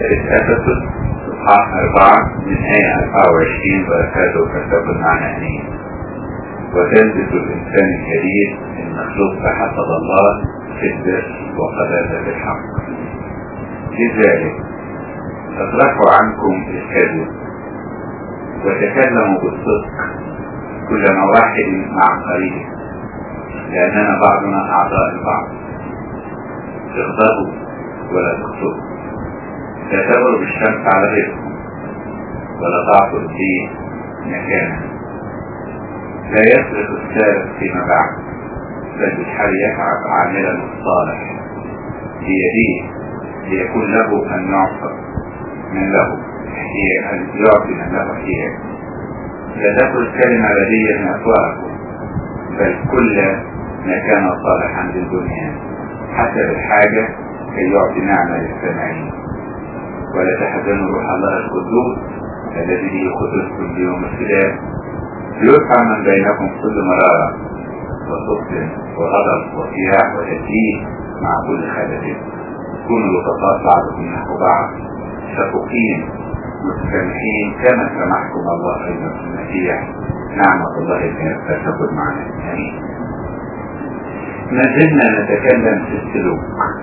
أفسس إصحاح 4 من آية 24 بركاته كتب المعنى وتلبس الإنسان الجديد المخلوق بحسب الله في البر وقداسة الحق. لذلك اطرحوا عنكم الكذب وتكلموا بالصدق كلما واحد مع قريب، لأننا بعضنا أعضاء البعض. اغضبوا ولا تقتلوا، لا تغرب الشمس على غيركم ولا تعطوا الدين مكانه. لا يسرق السارق فيما بعد، بل بالحال يتعب عاملا الصالح بيديه ليكون له أن يعطى من له أن يعطي من له احتياج. لا تقل كلمة ردية من أفواهكم، بل كل ما كان صالحا للبنيان حسب الحاجة كي يعطي نعمة للسامعين. ولا تحزنوا روح الله القدوس الذي به خطركم اليوم الفداء، ليرفع من بينكم كل مرارة وصبر وغضب وصياح وتسليم مع كل خلل. كونوا لطفاء بعضكم نحو بعض، شفوقين متسامحين كما سمحكم الله أيضا في المسيح. نعمة الله الآب تكن معنا. آمين. ما زلنا نتكلم في السلوك.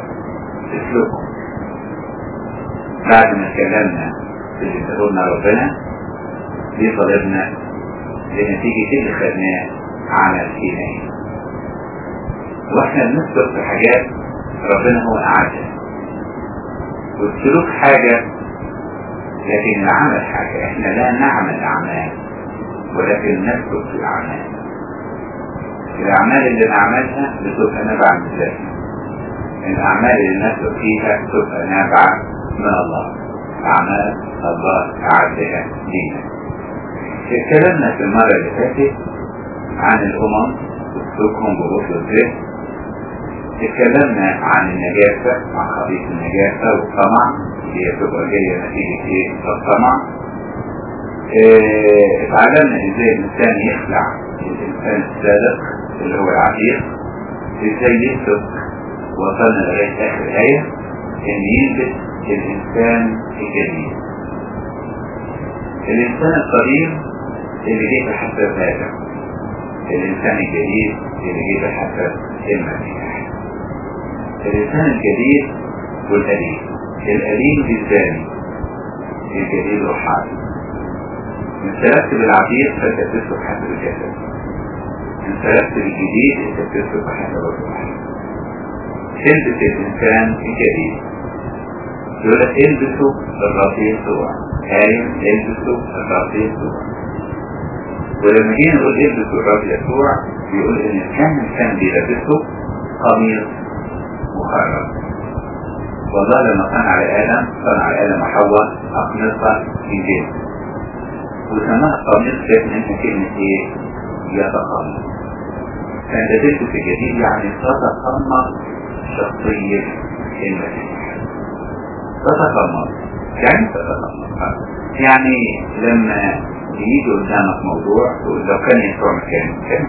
بعد ما اتكلمنا في اللي تقولنا ربنا دي طلبنا لنتيجة اللي خدناه على الإيمان، واحنا بنسلك في حاجات ربنا هو أعادها. والسلوك حاجة لكن العمل حاجة. احنا لا نعمل أعمال ولكن نسلك في الأعمال. الأعمال اللي نعملها بتبقى نابعة من ذاتنا، الأعمال اللي نسلك فيها بتبقى نابعة من الله. أعمال الله أعدها لينا. اتكلمنا في المرة اللي فاتت عن الأمم وسلوكهم بغض الذات. اتكلمنا عن النجاسة، عن خطية النجاسة والطمع اللي هي بتبقى جاية نتيجة ايه؟ الطمع. اتعلمنا ازاي الإنسان يخلع الإنسان السابق اللي هو العتيق، ازاي يسلك. وصلنا لغاية آخر آية إن يلبس الإنسان الجديد. الإنسان القديم اللي جه بحسب آدم، الإنسان الجديد اللي جه بحسب المسيح. الإنسان الجديد والقديم، القديم بالثاني، الجديد روحاني. انسلبت بالعتيق فانت بتسلك حسب الجسد، انسلبت بالجديد انت بتسلك حسب الروح. تلبس الإنسان الجديد. يقول لك البسوا الرصيد سوء، البسوا الرصيد سوء. ولما جينا نقول البسوا الرصيد سوء بيقول ان كان بيلبسوا قميص مخرب. والله لما كان على آدم وحواء أقمصة من جلد، وسماها قميص جاءت منها كلمة ايه؟ يتقمص. كان تلبس الجديد يعني تتقمص شخصية المسيح. تتقمص يعني يعني لما يجي قدامك موضوع تقول لو كان يسوع مكانه كان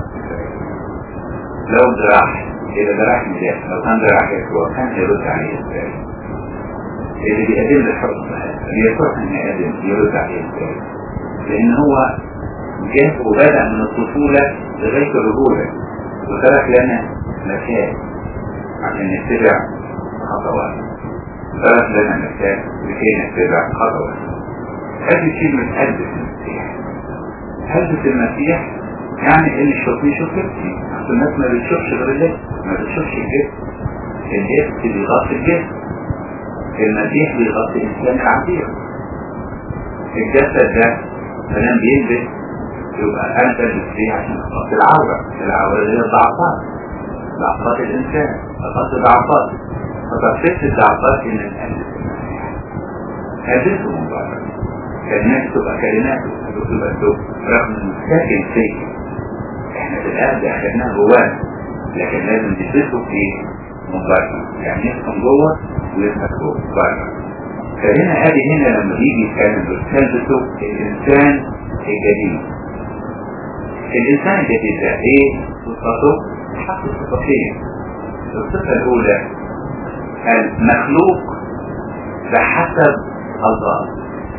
لو جراح إذا جراح مجاز، لو كان جراح يسوع كان يرد عليه ازاي؟ اللي بيقدم الحكم يسوع كان يرد عليه ازاي؟ لأن هو جاه وبدأ من الطفولة لغاية الرجولة وترك لنا مكان عشان نتبع خطوات. ترك لنا مكان لكي نتبع خطوات. هذه الشيء من هلبس المسيح. هلبس المسيح يعني اللي يشوفني يشوف نفسي. أصل الناس ما بتشوفش غير اللبس، ما بتشوفش الجسم. اللبس بيغطي الجسم، المسيح بيغطي الإنسان العتيق. الجسد ده فلان بيلبس يبقى أنا بلبس فيه عشان أغطي العورة اللي هي ضعفات الإنسان، أغطي ضعفات. فتصفيت الضعفات إن الألبس المسيح ألبسه من بره. كلمات تبقى كلماته تبقى سوء رغم المساكن فيه. احنا في الآن أخذناه جوانا لكن لازم نلبسه فيه من بره، يعني يفهم جوه ويفهم بره. فهنا هنا لما يجي يتكلم تلبسه الإنسان الجديد. الإنسان الجديد ده إيه؟ صفته حق صفتين. الصفة الأولى المخلوق بحسب الله.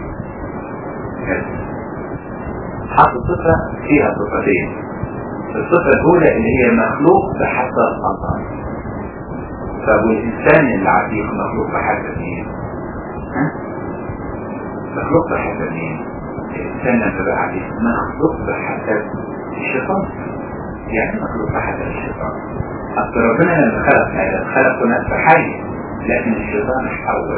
حط صفة فيها صفتين. الصفة الأولى اللي هي مخلوق بحسب الله. طب والإنسان العتيق مخلوق بحسب مين؟ مخلوق بحسب مين؟ الإنسان لما بقى عتيق مخلوق بحسب الشيطان. يعني مخلوق بحسب الشيطان. أصل ربنا لما خلق آدم خلقه نفس حية، لكن الشيطان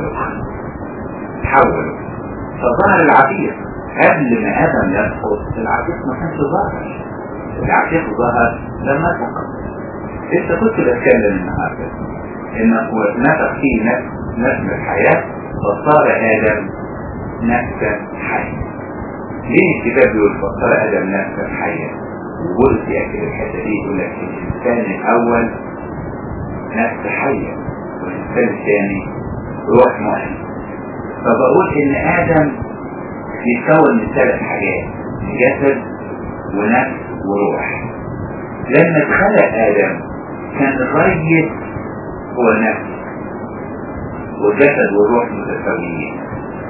حوله فظهر العتيق. قبل ما آدم يسقط العتيق ما كانش ظاهر. العتيق ظهر لما سقط. انت كنت بتكلم النهارده انك نفخ فيه نفس الحياة فصار آدم نفسا حية. ليه الكتاب بيقول فصار آدم نفسا حية؟ وقلت يأكد الحتة دي يقول لك الإنسان الأول نفس حية والإنسان الثاني روح مؤمن. فبقول إن آدم يتكون من 3 حاجات: جسد ونفس وروح. لما اتخلق آدم كان الريس هو النفس والجسد والروح متساويين.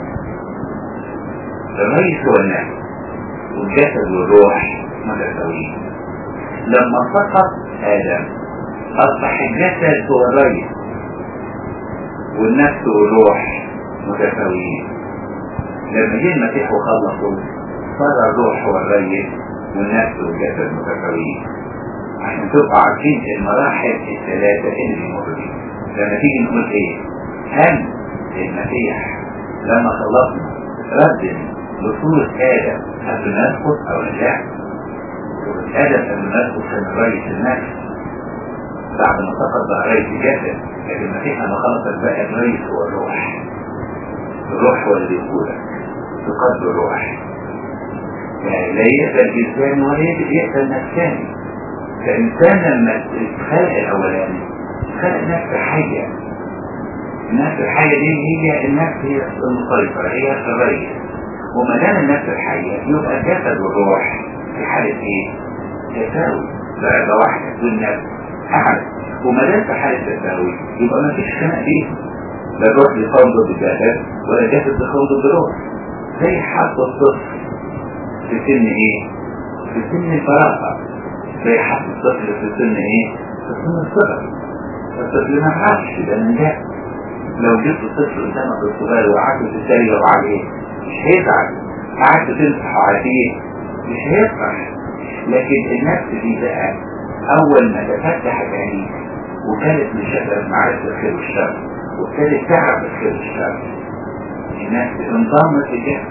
الريس هو النفس والجسد والروح متساويين. لما سقط آدم أصبح الجسد هو الريس والنفس والروح متساويين. لما جه المسيح وخلصوا صار الروح هو الريس والنفس والجسد متساويين. عشان تبقى عارفين المراحل الثلاثة اللي موجودين. لما تيجي نقول ايه؟ هل المسيح لما خلصنا رد بصورة آدم قبل ما يسقط أو لا؟ صورة آدم قبل ما يسقط كان الريس النفس، بعد ما سقط بقى ريس الجسد. لكن المسيح لما خلص بقى الريس هو الروح. الروح هو اللي يقولك تقد الروح. يعني لا يقبل الإنسان ولا يقبل نفساني. فالإنسان لما اتخلق الأولاني اتخلق نفس حية. النفس الحية دي هي النفس هي المسيطرة، هي الريس. وما دام النفس الحية يبقى الجسد والروح في حالة ايه؟ تساوي، درجة واحدة دون نفس أحد. وما دام في حالة تساوي يبقى ما فيش خناق فيه. لا الروح بيقاوم ضد الجسد ولا الجسد بيقاوم ضد الروح. زي حد الطفل في سن ايه؟ في سن الفراغة. زي حد الطفل في سن ايه؟ في سن الصغر. الطفل ما يعرفش ده من ده. لو جبت الطفل قدامك الصغير وقعدت تتريق عليه مش هيزعل. قعدت تمسح عليه مش هيفرح. لكن النفس دي بقى اول ما تفتح عينيك وكانت من شجرة معرفة الخير والشر وابتدت تعرف الخير والشر، النفس انضمت للجسد.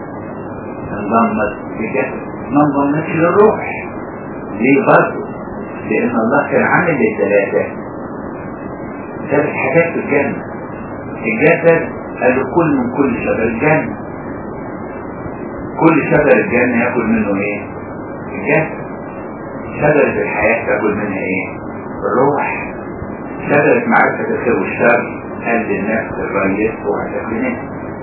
ما انضمتش للروح. ليه برضه؟ لان الله كان عامل للثلاثة 3 حاجات في الجنة. الجسد قال كل من كل شجر الجنة. كل شجر الجنة يأكل منه ايه؟ الجسد. شجرة الحياة تأكل منها ايه؟ الروح. شجرة معرفة الخير والشر قال للنفس الريس وهتاكل منها.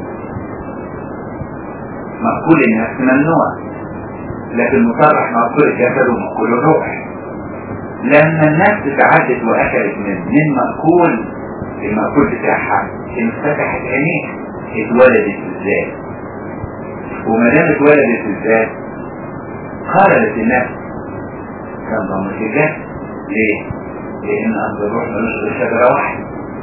مأكول النفس ممنوع، لكن مصرح مأكول الجسد ومأكول الروح. لما النفس تعدت وأكلت من مأكول المأكول بتاعها انفتحت عينيها، اتولدت الذات. وما دام اتولدت الذات خرجت النفس كان ضمت الجسد. ليه؟ لأن أصل الروح ملوش غير شجرة واحدة،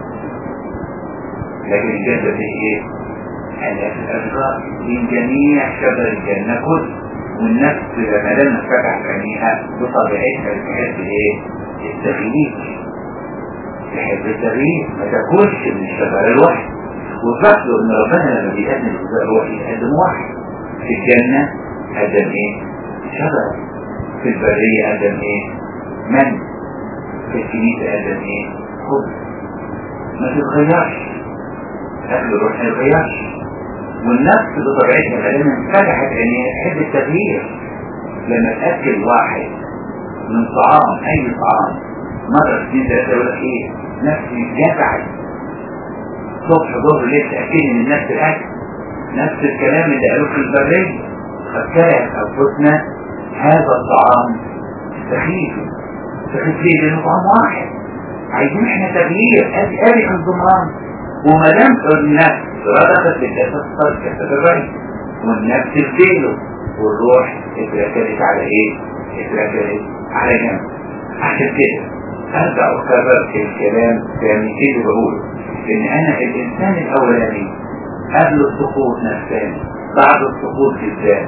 لكن الجسد ايه؟ الأشجار من جميع شجر الجنة كل. والنفس لما فتحت عينيها بطبيعتها تحب ايه؟ التغيير. تحب التغيير، ما تاكلش من الشجرة الواحدة. وفاكروا ان ربنا لما بيقدم الغذاء الروحي يقدم واحد. في الجنة قدم ايه؟ شجرة. في البرية قدم ايه؟ من. في الكنيسة قدم ايه؟ خبز. ما تتغيرش. أكل الروح ما يتغيرش. والنفس بطبيعتها لما فتحت عينيها تحب التغيير. لما تأكل واحد من طعام أي طعام مرة 2 3 يقول لك ايه؟ نفسي جزعت. صبح ظهر ليل تأكلني من نفس الأكل. نفس الكلام اللي قالوه في البرية. قد كرهت أنفسنا هذا الطعام سخيف. سخيف ليه؟ لأنه طعام واحد. عايزين احنا تغيير. ادي الضمان. وما دام النفس رضخت بالجسد صار جسد الرئيس، والنفس تبديله، والروح اتركلت على ايه؟ اتركلت على جنب. عشان كده ارجع اكرر الكلام تاني كده بقول ان انا الانسان الاولاني قبل السقوط نفساني، بعد السقوط جسداني.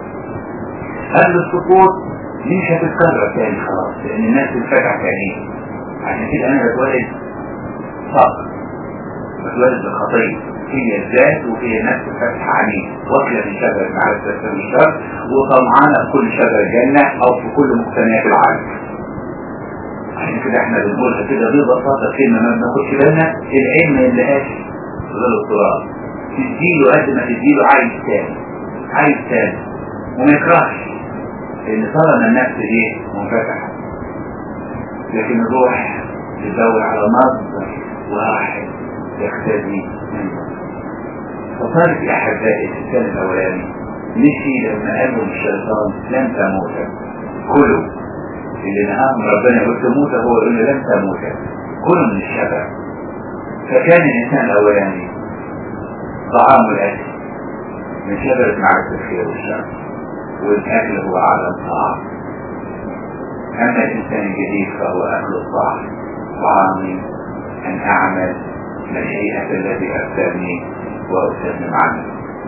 قبل السقوط مش هتتكرر تاني خلاص، لان الناس تتفتح تاني. عشان كده انا بتولد فقط، بتولد بالخطيه، هي الذات وهي نفس الفتح عنيف، واكله من شجره معرفه الشر، وطمعانه في كل شجره الجنه او في كل مقتنيات العالم. عشان كده احنا بنقولها كده ببساطه، كلمه ما بناخدش بالنا، العين ما يملهاش غير التراب، تديله قد ما تديله عايز تاني، عايز تاني، وما يكرهش، لان طالما النفس دي منفتحه. لكن الروح تدور على مصدر واحد يختزي منه. فصارت يا احبائي الانسان الاولاني مشي لما قال لهم الشيطان لن تموت، كلوا اللي نهاهم ربنا يقول تموت، هو يقول لن تموت، كلوا من الشجر. فكان الانسان الاولاني طعام الاكل من شجره معرفه الخير والشر، والاكل هو اعظم طعام. اما الانسان الجديد فهو اكل الطعام، طعامي ان اعمل مشيئة الذي ارسلني واسلم عنه،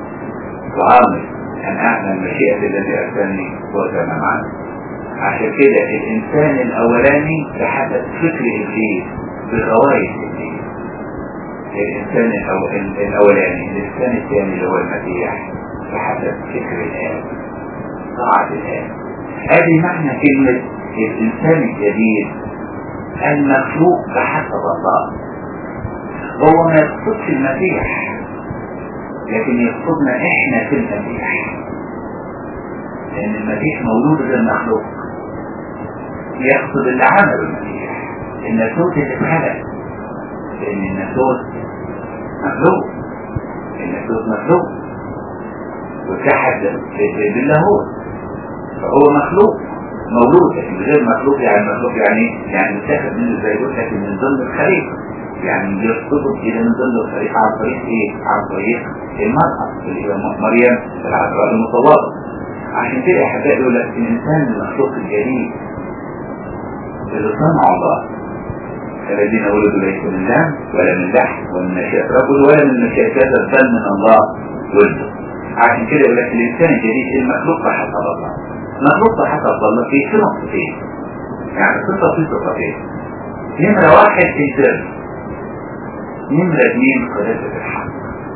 طعامي ان اعمل مشيئة الذي ارسلني واسلم عنه. عشان كده الانسان الاولاني بحسب فكر ابليس بغواية ابليس، الانسان الاولاني. الانسان الثاني اللي هو المسيح بحسب فكر الاب، طاعة الاب. هذه معنى كلمة الانسان الجديد، المخلوق بحسب الله. هو ما يقصدش المسيح، لكن يقصدنا احنا في المسيح، لان المسيح مولود غير مخلوق. يقصد اللي عمله المسيح، الناسوت اللي اتخلق، لان الناسوت مخلوق، الناسوت مخلوق واتحد باللاهوت، فهو مخلوق مولود، لكن غير مخلوق. يعني مخلوق يعني متاخد منه زي قلت لك من ضمن الخليقه، يعني يرتبط الى من ضمن الخليقه عن طريق ايه؟ عن طريق المرأة اللي هي مريم العذراء المطوبة. عشان كده يا احبائي يقول لك الانسان المخلوق الجديد اللي صنع الله، الذين ولدوا ليس من دم ولا من لحم ومن مشيئة رجل ولا من مشيئة جسد بل من الله ولده. عشان كده يقول لك الانسان الجديد المخلوق بحسب الله، مخلوق بحسب الله في نقطتين، يعني صفتين. نمرة واحد البر، نمرة اثنين قداسة الحق.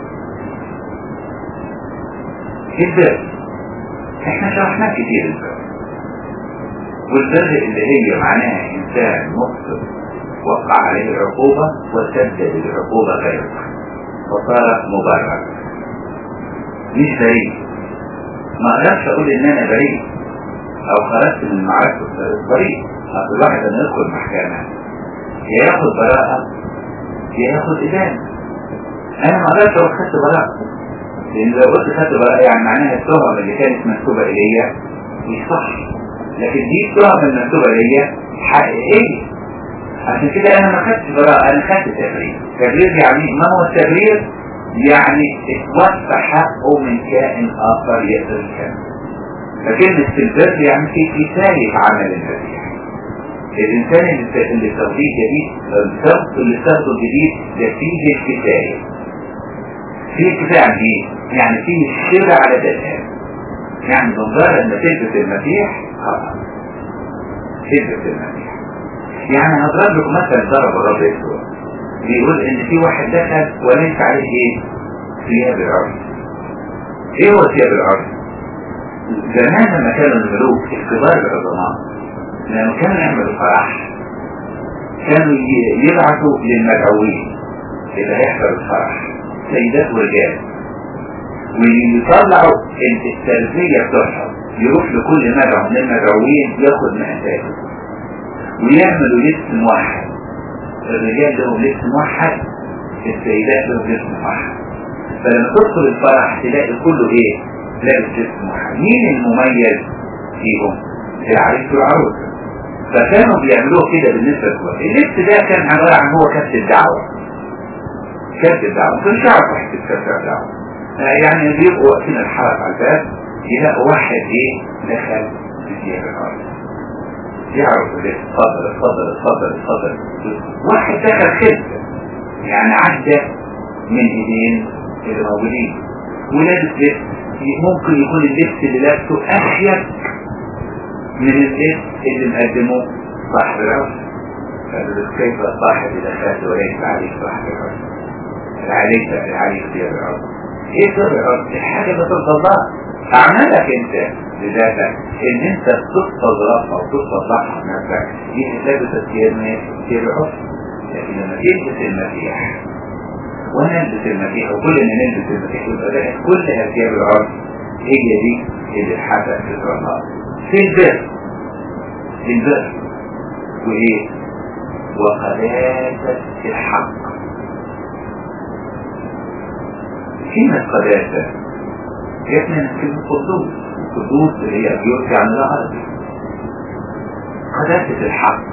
البر احنا شرحناه كتير البر، والبر اللي هي معناها انسان مخطئ وقع عليه العقوبة وسدد العقوبة غيره وصار مبرر، مش بريء. ما اقدرش اقول ان انا بريء او خرجت من معركة بريء. اصل الواحد لما يدخل محكمة يا ياخد براءة يا ياخد إدانة. انا ما اقدرش اقول خدت براءة، لان لو قلت خدت براءة يعني معناها التهم اللي كانت مكتوبة الي مش صح، لكن دي التهم المكتوبة الي حقيقية. عشان كده انا ما خدتش براءة، انا خدت تبرير. تبرير يعني ما هو التبرير؟ يعني اتوفى حقه من كائن اخر يقدر يكمل. فكلمة البر يعني في كفاية عمل المسيح. الانسان اللي تاخديه جديد، اللي تاخده جديد ده فيه الكفاية. فيه الكفاية عن ايه؟ يعني فيه الشبع على ذاتها. يعني بمجرد ما تلبس المسيح خلاص تلبس المسيح. يعني هضرب لكم مثلا ضرب الرب يسوع، بيقول ان في واحد دخل وليس عليه ايه؟ ثياب العرس. ايه هو ثياب العرس؟ زمان لما كانوا الملوك الكبار العظماء لما كانوا يعملوا فرح كانوا يبعثوا للمدعوين اللي هيحضر الفرح سيدات ورجال، ويطلعوا التربية بتاعهم، يروح لكل مدعو من المدعوين ياخد مقاساته ويعملوا لبس موحد. الرجال لهم لبس موحد، السيدات لهم لبس موحد. فلما تدخل الفرح تلاقي كله ايه؟ لابس لبس موحد. مين المميز فيهم؟ العريس والعروسة. فكانوا بيعملوه كده بالنسبة للوقت. اللبس ده كان عبارة عن هو كبس الدعوة. كانت الدعوة ممكن يعرف واحد تتكسر دعوة. يعني بيبقوا واقفين الحرس على الباب يلاقوا واحد دخل في ثياب العرض، يعرف اتفضل واحد دخل خلفه، يعني عدى من ايدين اللي موجودين ولابس لبس ممكن يكون اللبس اللي لابسه اشيك من اللبس اللي مقدمه صاحب العرض. فقالوا كيف صاحب دخلت وليس عليك صاحب العرض، عليك ثياب العرض. ايه سر العرض؟ الحاجة بترضى الله، اعمالك انت لذاتك ان انت تستظرفها وتستطلعها بنفسك دي لابسة ثياب العرض. لكن لما تلبس المسيح ونلبس المسيح وكلنا نلبس المسيح يبقى كل ثياب العرض هي دي اللي حسب فكر الله في البر وايه وقداسة الحق. كلمة قداسة جت من كلمة قدوس اللي هي بيوتي عن الأرض. قداسة الحق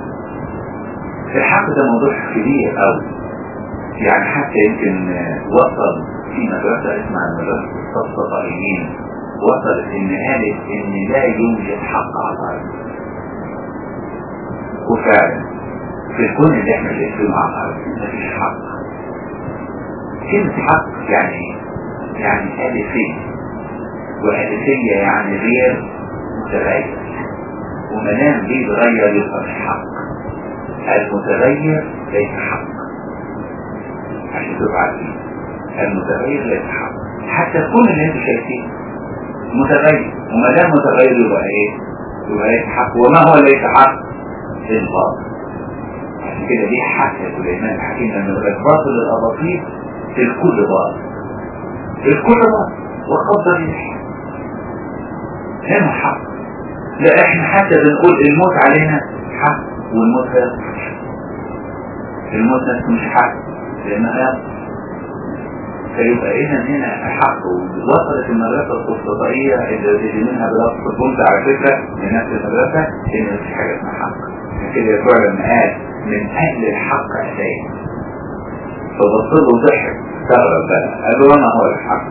ده موضوع كبير أوي، يعني حتى يمكن وصل في مدرسة اسمها مدرسة الصفصفائيين وصلت إن قالت إن لا يوجد حق على الأرض. وفعلا في الكون اللي احنا شايفينه على الأرض مفيش حق. كلمة حق يعني ألفية، وألفية يعني غير متغير، ومنام بيتغير يبقى مش حق. المتغير ليس حق، عشان تبقى عارفين المتغير ليس حق. حتى الكون اللي انتوا شايفينه متغير، وما دام متغير يبقى ايه؟ يبقى ليس حق. وما هو ليس حق؟ الباطل. عشان كده دي حق سليمان الحكيم لما يقول لك باطل الأباطيل الكل باطل، الكل باطل وقدر الحق. هنا حق. لا احنا حتى بنقول الموت علينا حق والموت لا، الموت مش حق لأنها فيبقى إذا هنا حق. ووصلت المدرسة الصفصفائية اللي منها بلغة البنت على فكرة لنفس المدرسة إن مفيش حاجة اسمها حق. كده يسوع لما قال من أجل الحق أتيت فبصله ضحك استغرب بقى قال له أنا هو الحق.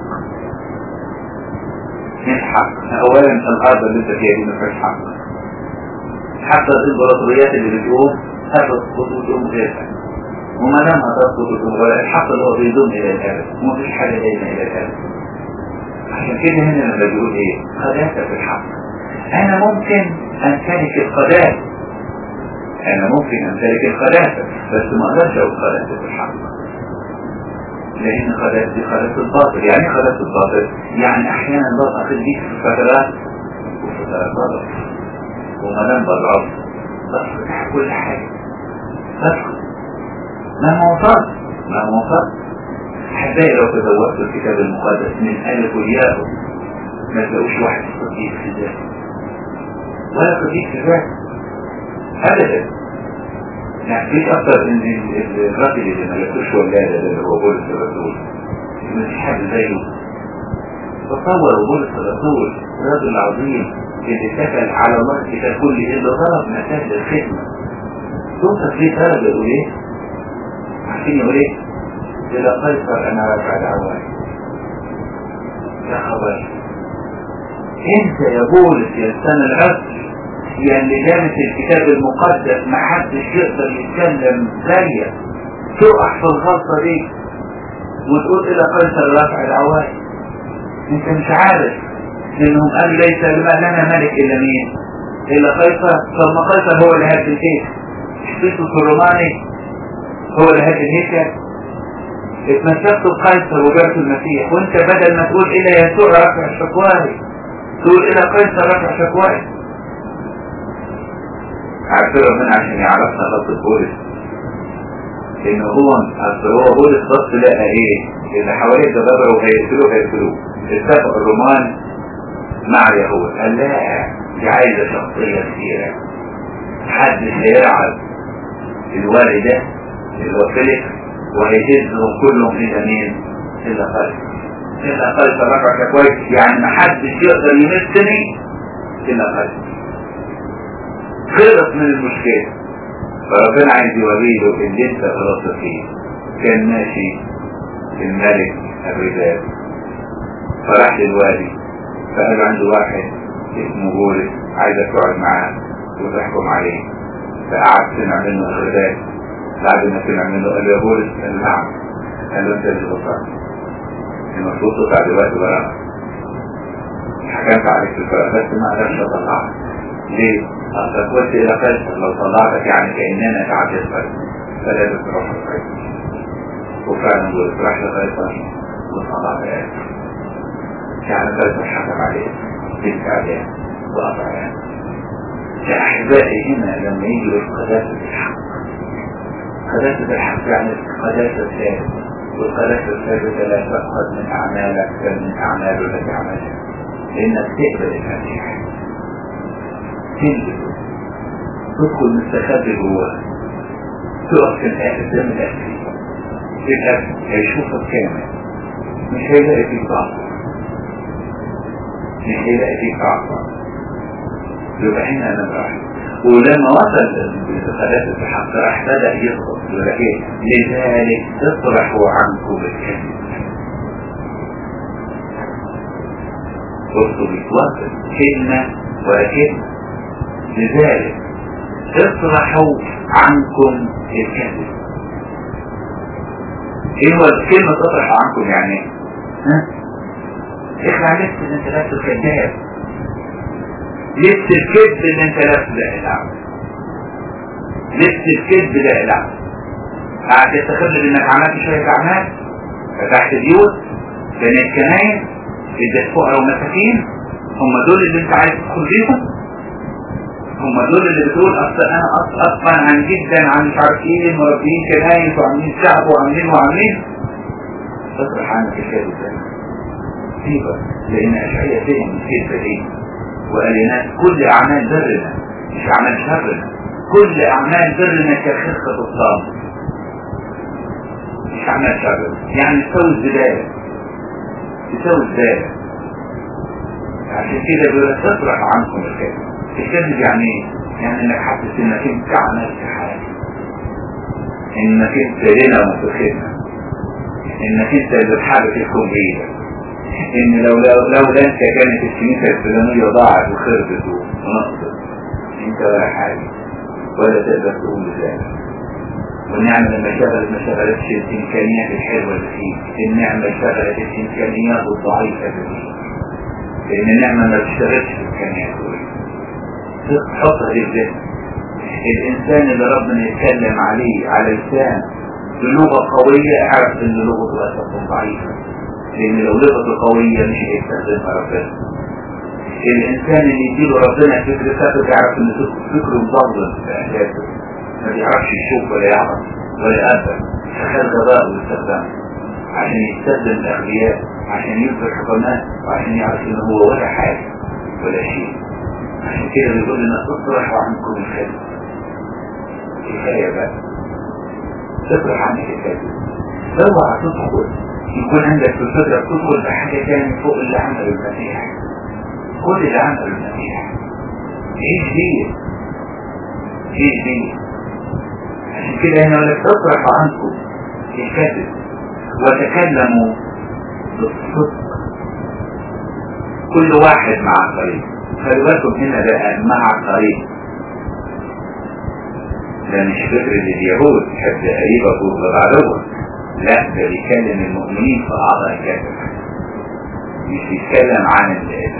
مش حق. أولا الأرض اللي أنت فيها دي مفيش حق. حتى الإمبراطوريات اللي بتقوم هتسقط وتقوم غيرها، وما دام هتسقط وتقوم غيرها الحق اللي هو بيضم إلى الأبد ومفيش حاجة دايما إلى الأبد. عشان كده هنا لما بيقول إيه؟ قداسة في الحق. أنا ممكن أمتلك القداسة، بس ما أقدرش أقول قداسة في الحق، لأن قداسة دي قداسة الباطل. يعني قداسة الباطل يعني أحيانا الله أخذ بيك في فترات وفترات بضعف، وما دام بضعف بفتح كل حاجة بدخل ما وصلت. حتى لو تدورت الكتاب المقدس من ألف وياه ما تلاقوش واحد صديق في ذاته ولا صديق في ذاته أبدا. يعني فيش أكثر من الراجل اللي ما يكتوش ولادة اللي هو بولس الرسول، مفيش حد زيه. تصور بولس الرسول الرجل العظيم اللي سكن على الله الكتاب كله اللي ضرب مساجد الخدمة توصف ليه درجة يقول ايه؟ عارفين يقول ايه؟ إلى قيصر أنا رافع دعواي. يا خبر انت يا بولس يا سنة العصر يا اللي دامت الكتاب المقدس ما حدش يقدر يتكلم زيك تقع في الغلطة دي وتقول إلى قيصر رافع دعواي. انت مش عارف انهم قالوا ليس لنا ملك الا مين؟ الا قيصر. طب ما قيصر هو اللي هات الهيكل، تيتوس الروماني هو اللي هات الهيكل. اتمسكت بقيصر وجبت المسيح، وانت بدل ما تقول الى يسوع رفع شكواي تقول الى قيصر رفع شكواي. عارف ربنا عشان يعرفنا غلطة بولس ان هو بولس بص لقى ايه اللي حواليه تدبروا وهيقتلوه. اتفق الرومان مع اليهود قال لا دي عايزة شخصية كثيرة، حد هيرعب الوالد ده اللي هو فيليكس وهيهزهم كلهم إلى مين؟ إلا قيصر رفع كويس. يعني محدش يقدر يمسني إلا قيصر. خلص من المشكلة. فربنا عايز يوريه اللي انت غلطت فيه كان ماشي الملك الرجال، فراح للوالي فقال عنده واحد اسمه بولس عايزك تقعد معاه وتحكم عليه. فقعد سمع منه الرجال، بعد ما سمع منه قال له يا بولس، قال له نعم. قال له انت اللي غلطان، المفروض تطلع دلوقتي براءة، حكمت عليك بالبراءة بس ما قدرش اطلعك. ليه؟ اصلك قلت الى قيصر، لو طلعتك يعني كأننا تعديت قيصر، فلازم تروح لقيصر. وفعلا بولس راح لقيصر وطلع بآخر، يعني قيصر حكم عليه بالإعدام وقطع يعني. يا أحبائي هنا لما يجي قداسة الحق، قداسة الحق يعني قداسة الثابت، والقداسة الثابتة لا تأخذ من أعمالك بل من أعماله التي عملها، لأنك تقبل المسيح، تلبسه، تدخل مستخبي جواه، تقف في الآخر قدام الأكل، في الأكل هيشوفك كامل، مش هيلاقي فيك ضعف، مش هيلاقي فيك ضعف. يبقى هنا أنا براحي. ولما وصل لقداسة الحق راح بدأ يضغط يقول لك ايه؟ لذلك اطرحوا عنكم الكذب. بصوا بيتوصل كلمة ولكن لذلك اطرحوا عنكم الكذب. ايه هو كلمة اطرحوا عنكم يعني؟ ها؟ اخلع لبس ان انت لابس الكذاب، لبس الكذب ان انت لابس ده العب، لبس الكذب ده العب. قاعد تستخدم انك عملت شوية اعمال، فتحت بيوت، بنيت كناين، اديت فقراء ومساكين، هم دول اللي انت عايز تدخل بيهم؟ هم دول اللي بتقول اصل انا اصلا عن جدا عن مش عارف ايه مربيين كناين وعاملين شعب وعاملين تصرح عنك الكذب ده سيبا، لان اشعياء فهم الكذبة دي وقال لنا كل اعمال برنا مش اعمال شرنا، كل اعمال برنا كخفة الصام مش اعمال شرنا، يعني تسوي الزبالة، تسوي الزبالة. عشان كده بيقول تطرح عنكم الكذب. الكذب يعني ايه؟ يعني انك حاسس انك انت عملت حاجة، انك انت لنا متخدمة، انك انت اللي بحابة الكون بايدك، ان لو انت كانت الكنيسة الفلانية ضاعت وخربت ونقصت، انت ولا حاجة ولا تقدر تقول ذلك. والنعمة لما شغلت ما شغلتش الامكانيات الحلوة اللي فيك، النعمة شغلت الامكانيات الضعيفة اللي فيك، لان النعمة ما بتشتغلش الامكانيات دول. تحطها في الذهن. الانسان اللي ربنا يتكلم عليه على لسان بلغة قوية اعرف ان لغته اساسا ضعيفة، لان لو لغته قوية مش هيستخدمها ربنا. الانسان اللي يديله ربنا فكر ثابت يعرف ان فكره مضلل في احداثه، ما بيعرفش يشوف ولا يعرف ولا يقبل، فخد غباء واستخدامه عشان يستخدم الاغبياء، عشان يصبح حكماء، وعشان يعرف ان هو ولا حاجة ولا شيء. عشان كده بيقول لنا اطرحوا عنكم الكذب. كفاية بقى تطرح عنك الكذب، اوعى تدخل يكون عندك في الفكرة تدخل بحاجة تاني فوق اللي عمله المسيح. كل اللي عمله المسيح عيش بيه، عيش بيه. عشان كده هنا لك تطرح عنكم الكذب وتكلموا بالصدق، كل واحد مع الطريق. خلوا بالكم هنا بقى مع الطريق، ده مش فكرة اليهود حتى قريبة وبعضهم، لا ده بيتكلم المؤمنين في أعضاء الجسد، مش بيتكلم عن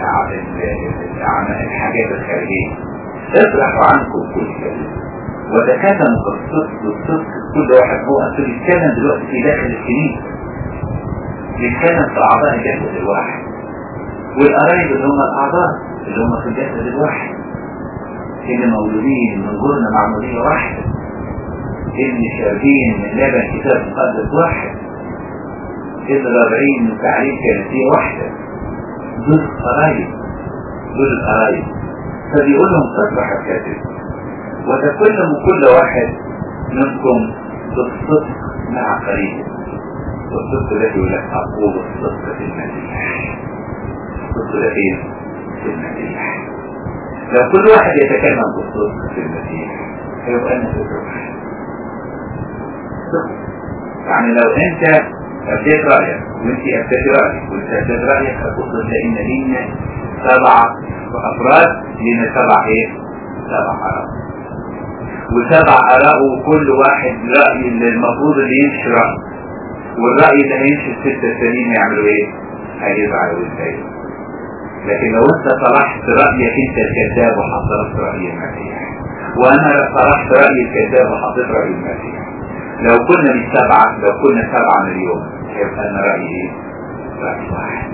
الحاجات الخارجية. اطرحوا عنكم كل كلمة وتكلموا بالصدق. كل واحد هو أنتوا بيتكلم دلوقتي في داخل الكنيسة، بيتكلم في أعضاء الجسد الواحد، والقرايب اللي هم الأعضاء اللي هم في الجسد الواحد، اللي مولودين من جرن معمولية واحدة، اللي شاربين من لبن كتاب مقدس واحد، اللي رابعين من تعليم كنسية واحدة، دول القرايب، دول القرايب. فبيقول لهم تطرح الكذب وتكلموا كل واحد منكم بالصدق مع قريبه. والصدق ده يقول لك أقول الصدق في المسيح، الصدق ده فين؟ في المسيح. لو كل واحد يتكلم بالصدق في المسيح هيبقى لنا فكرة واحدة. يعني لو انت ابديت رأيك وانت ابديت رأيك وانت ابديت رأيك، هتبص تلاقي ان لينا 7 افراد، لينا 7 ايه؟ 7 آراء، و7 آراء، وكل واحد رأي اللي المفروض اللي يمشي رأي، والرأي اللي هيمشي الستة التانيين يعملوا ايه؟ هيزعلوا ويتضايقوا. لكن لو انت صلحت رأيك انت الكذاب وحصلت رأي المسيح، وانا صلحت رأي الكذاب وحصلت رأي المسيح، لو كنا مش 7، لو كنا 7 مليون هيبقى انا رأيي ايه؟ رأي واحد.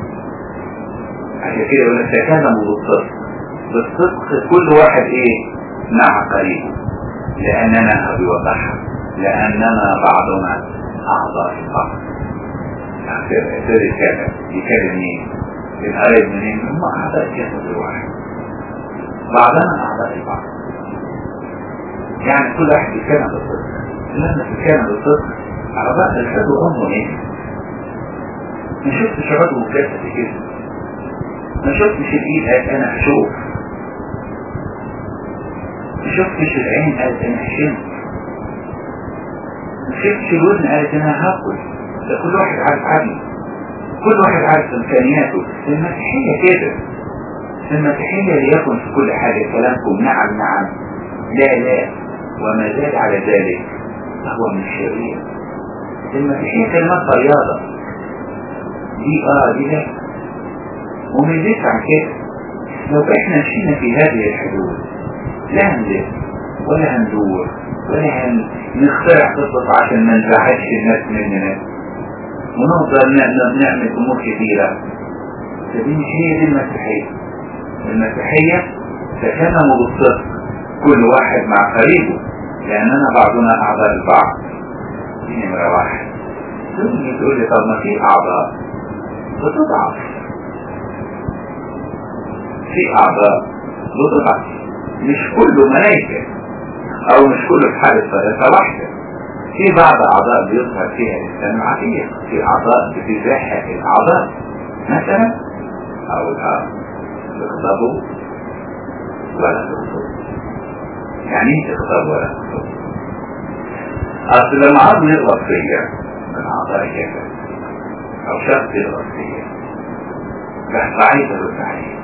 عشان كده يقول لك تكلموا بالصدق، بالصدق كل واحد ايه؟ مع قريبه، لاننا بيوضحها، لاننا بعضنا اعضاء البعض. سير يكلم مين؟ القريب منين؟ هم اعضاء الجسد الواحد، بعضنا اعضاء البعض. يعني كل واحد يتكلم بالصدق. لما تتكلم بالصدق على بعض الحدو امه ايه؟ ما شفتش عضو جسدي كده، ما شفتش الايد قالت انا هشوف، ما شفتش العين قالت انا هشم، ما شفتش الودن قالت انا هاكل. ده كل واحد عارف عقله، كل واحد عارف امكانياته. المسيحية كده، المسيحية ليكن في كل حاجة كلامكم نعم نعم، لا لا، وما زاد على ذلك هو من الشرير. المسيحية كلمات رياضة، دي دي لا، ومن ذلك عن كده لو احنا مشينا في هذه الحدود لا هنلف ولا هندور ولا نخترع قصص عشان ما نزعجش الناس مننا ونفضل نعمل امور كثيرة. فدي مش هي دي المسيحية. المسيحية تكلموا بالصدق كل واحد مع قريبه، لأننا بعضنا أعضاء البعض. دي نمرة 1. ثم تقول لي طب ما في أعضاء بتضعف، في أعضاء بتضعف، مش كله ملائكة أو مش كله في حالة ثلاثة واحدة. في بعض أعضاء بيظهر فيها الإنسان العتيق، في أعضاء بتزاحف الأعضاء مثلا، أو تغضبوا ولا تغضبوا. يعني ايه تغضب ولا تغضب؟ أصل لما عضو يغضب فيا من أعضاء الجسد أو شخص يغضب فيا بحث عايز أرد عليه،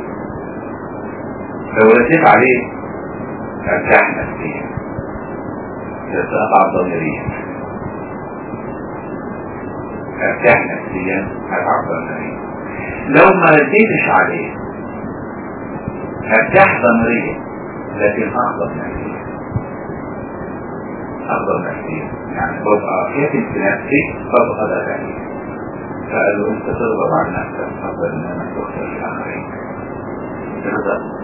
لو رديت عليه أرتاح نفسيا، أتعب ضميريا، أرتاح نفسيا، أتعب ضميريا. لو ما رديتش عليه أرتاح ضميريا لكن أغضب نفسيا، أغضب نفسيا، يعني ببقى كاتم في نفسي ببقى ده عليه. فقالوا أنت تغضب عن نفسك أفضل من أن تغضب الآخرين. تغضب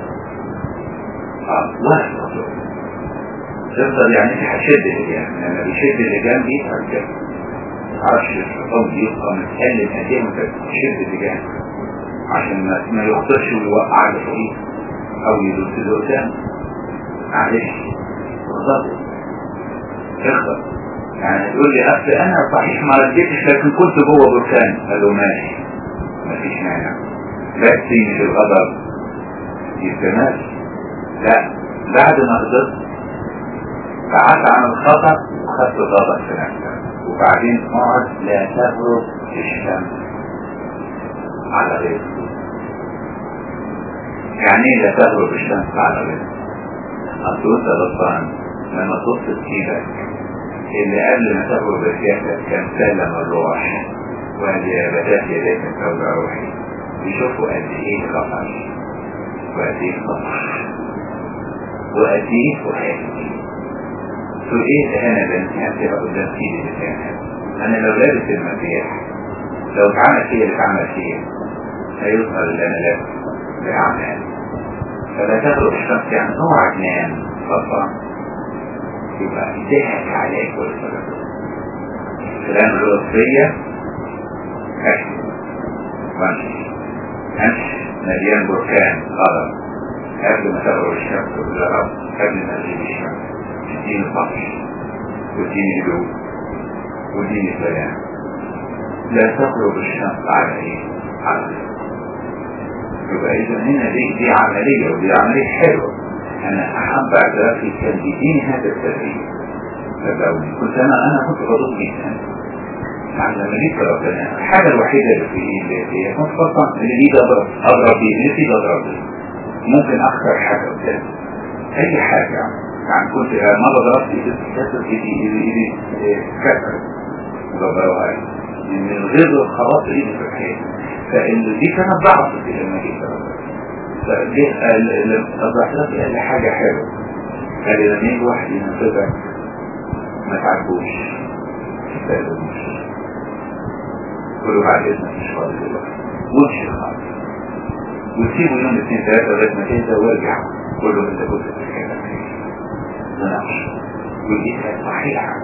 ولا تغضب، تفضل يعني هشد اللجام، لما بيشد اللجام دي هرجع عرش الحطام بيبقى متكلم قديم وتشد اللجام عشان ما يخطرش ويوقع على فوقيه او يدوس القدام. معلش تغضب، تغضب. يعني تقول لي اصل انا صحيح ما رديتش لكن كنت جوه بركان. قالوا ماشي مفيش مانع، بس مش الغضب يستمر، لا، بعد ما غضبت بعدت عن الخطأ وخدت غضب في نفسك، وبعدين اقعد لا تغرب الشمس على غيرك. يعني ايه لا تغرب الشمس على غيرك؟ اصل انت غضبان لما تبص ايدك اللي قبل ما تغرب الشمس كان سلم الروح وهذه بدات يديك توجع روحي، يشوفوا قد ايه خطر وقد ايه خطر وقد ايه فؤادي. شو ايه اهانة بنتي هتبقى قدام سيدي اللسان؟ انا لو لابس المسيح لو اتعمل فيه اللي اتعمل فيه هيظهر اللي انا لابس باعمال. فلا تغرب الشمس، يعني اوعى تنام غضبان يبقى ضحك عليك والسبب كلام الوصية امشي مليان بركان غضب قبل ما تغرب الشمس والغرب، قبل ما تغيب الشمس تديني طفش وتديني هدوء وتديني سلام. لا تغرب الشمس على ايه؟ على غيرك. يبقى اذا هنا دي عملية، ودي عملية حلوة. انا احب اعترافي كان بيديني هذا التدريب. فلو كنت انا كنت غضب جدا يعني لما جيت ربنا الحاجة الوحيدة اللي في ايدي هي مصطفى اللي ايدي اضرب بيه، اللي في ايدي اضرب بيه. ممكن اخسر حاجة قدامي اي حاجة. يعني كنت مرة ضربت ايدي كسر ضربها من غير خلاص ايدي في الحياة. فدي كانت ضعفت لما جيت ربنا. فالضعفات قال لي حاجة حلوة، قال لي لما يجي واحد ينفذك ما تعبوش تستقبلوش، كله بعد اذنك مش فاضي دلوقتي وامشي خالص وتسيبه يوم 2 3 لغايه ما تهدى وارجع قول له انت كنت بتتكلم مناقش ودي صحيحه.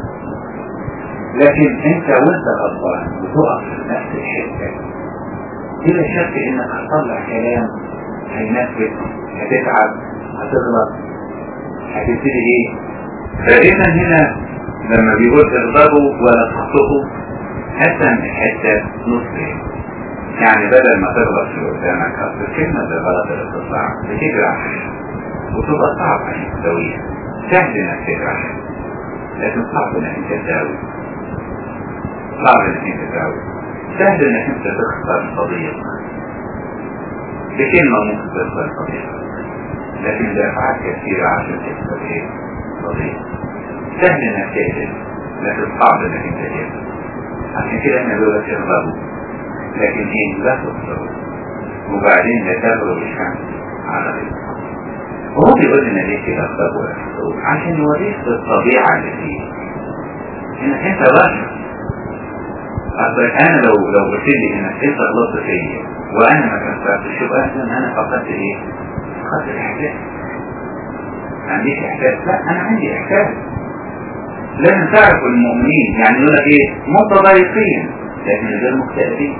لكن انت وانت غلطان بتقف في نفس الحته بلا شك انك هتطلع كلام هينفذ، هتتعب، هتغلط، هتبتدي ايه. فإذا هنا لما بيقول اغضبوا ولا تخطئوا قسم الحته نصين. يعني بدل ما تغلط في قدامك اصل الكلمه بالغلط اللي بتطلع بتجرح وتبقى صعبه انك تسويها. سهل انك تجرح لكن صعب انك انت تساوي، صعب انك انت تساوي. سهل انك انت تخسر صديق بكلمه، ممكن تخسر صديق، لكن بأفعال كثيرة عشان تكسب ايه صديق. سهل انك تقتل لكن صعب انك انت تقتل. عشان كده احنا بيقول لك اغضبوا لكن ايه لا تخسروا وبعدين لا تغرب الشمس على رزقكم. وهو بيقول لنا ليه كده اغضبوا ولا تخسروا؟ عشان يوريك الطبيعة اللي فيه انك انت بشر. اصل انا لو قلت لي انك انت غلطت فيا وانا ما كسرتش يبقى انا فقدت ايه؟ فقدت الاحساس. ما عنديش احساس؟ لا انا عندي احساس. لازم تعرفوا المؤمنين يعني يقول لك ايه متضايقين لكن غير مكتئبين،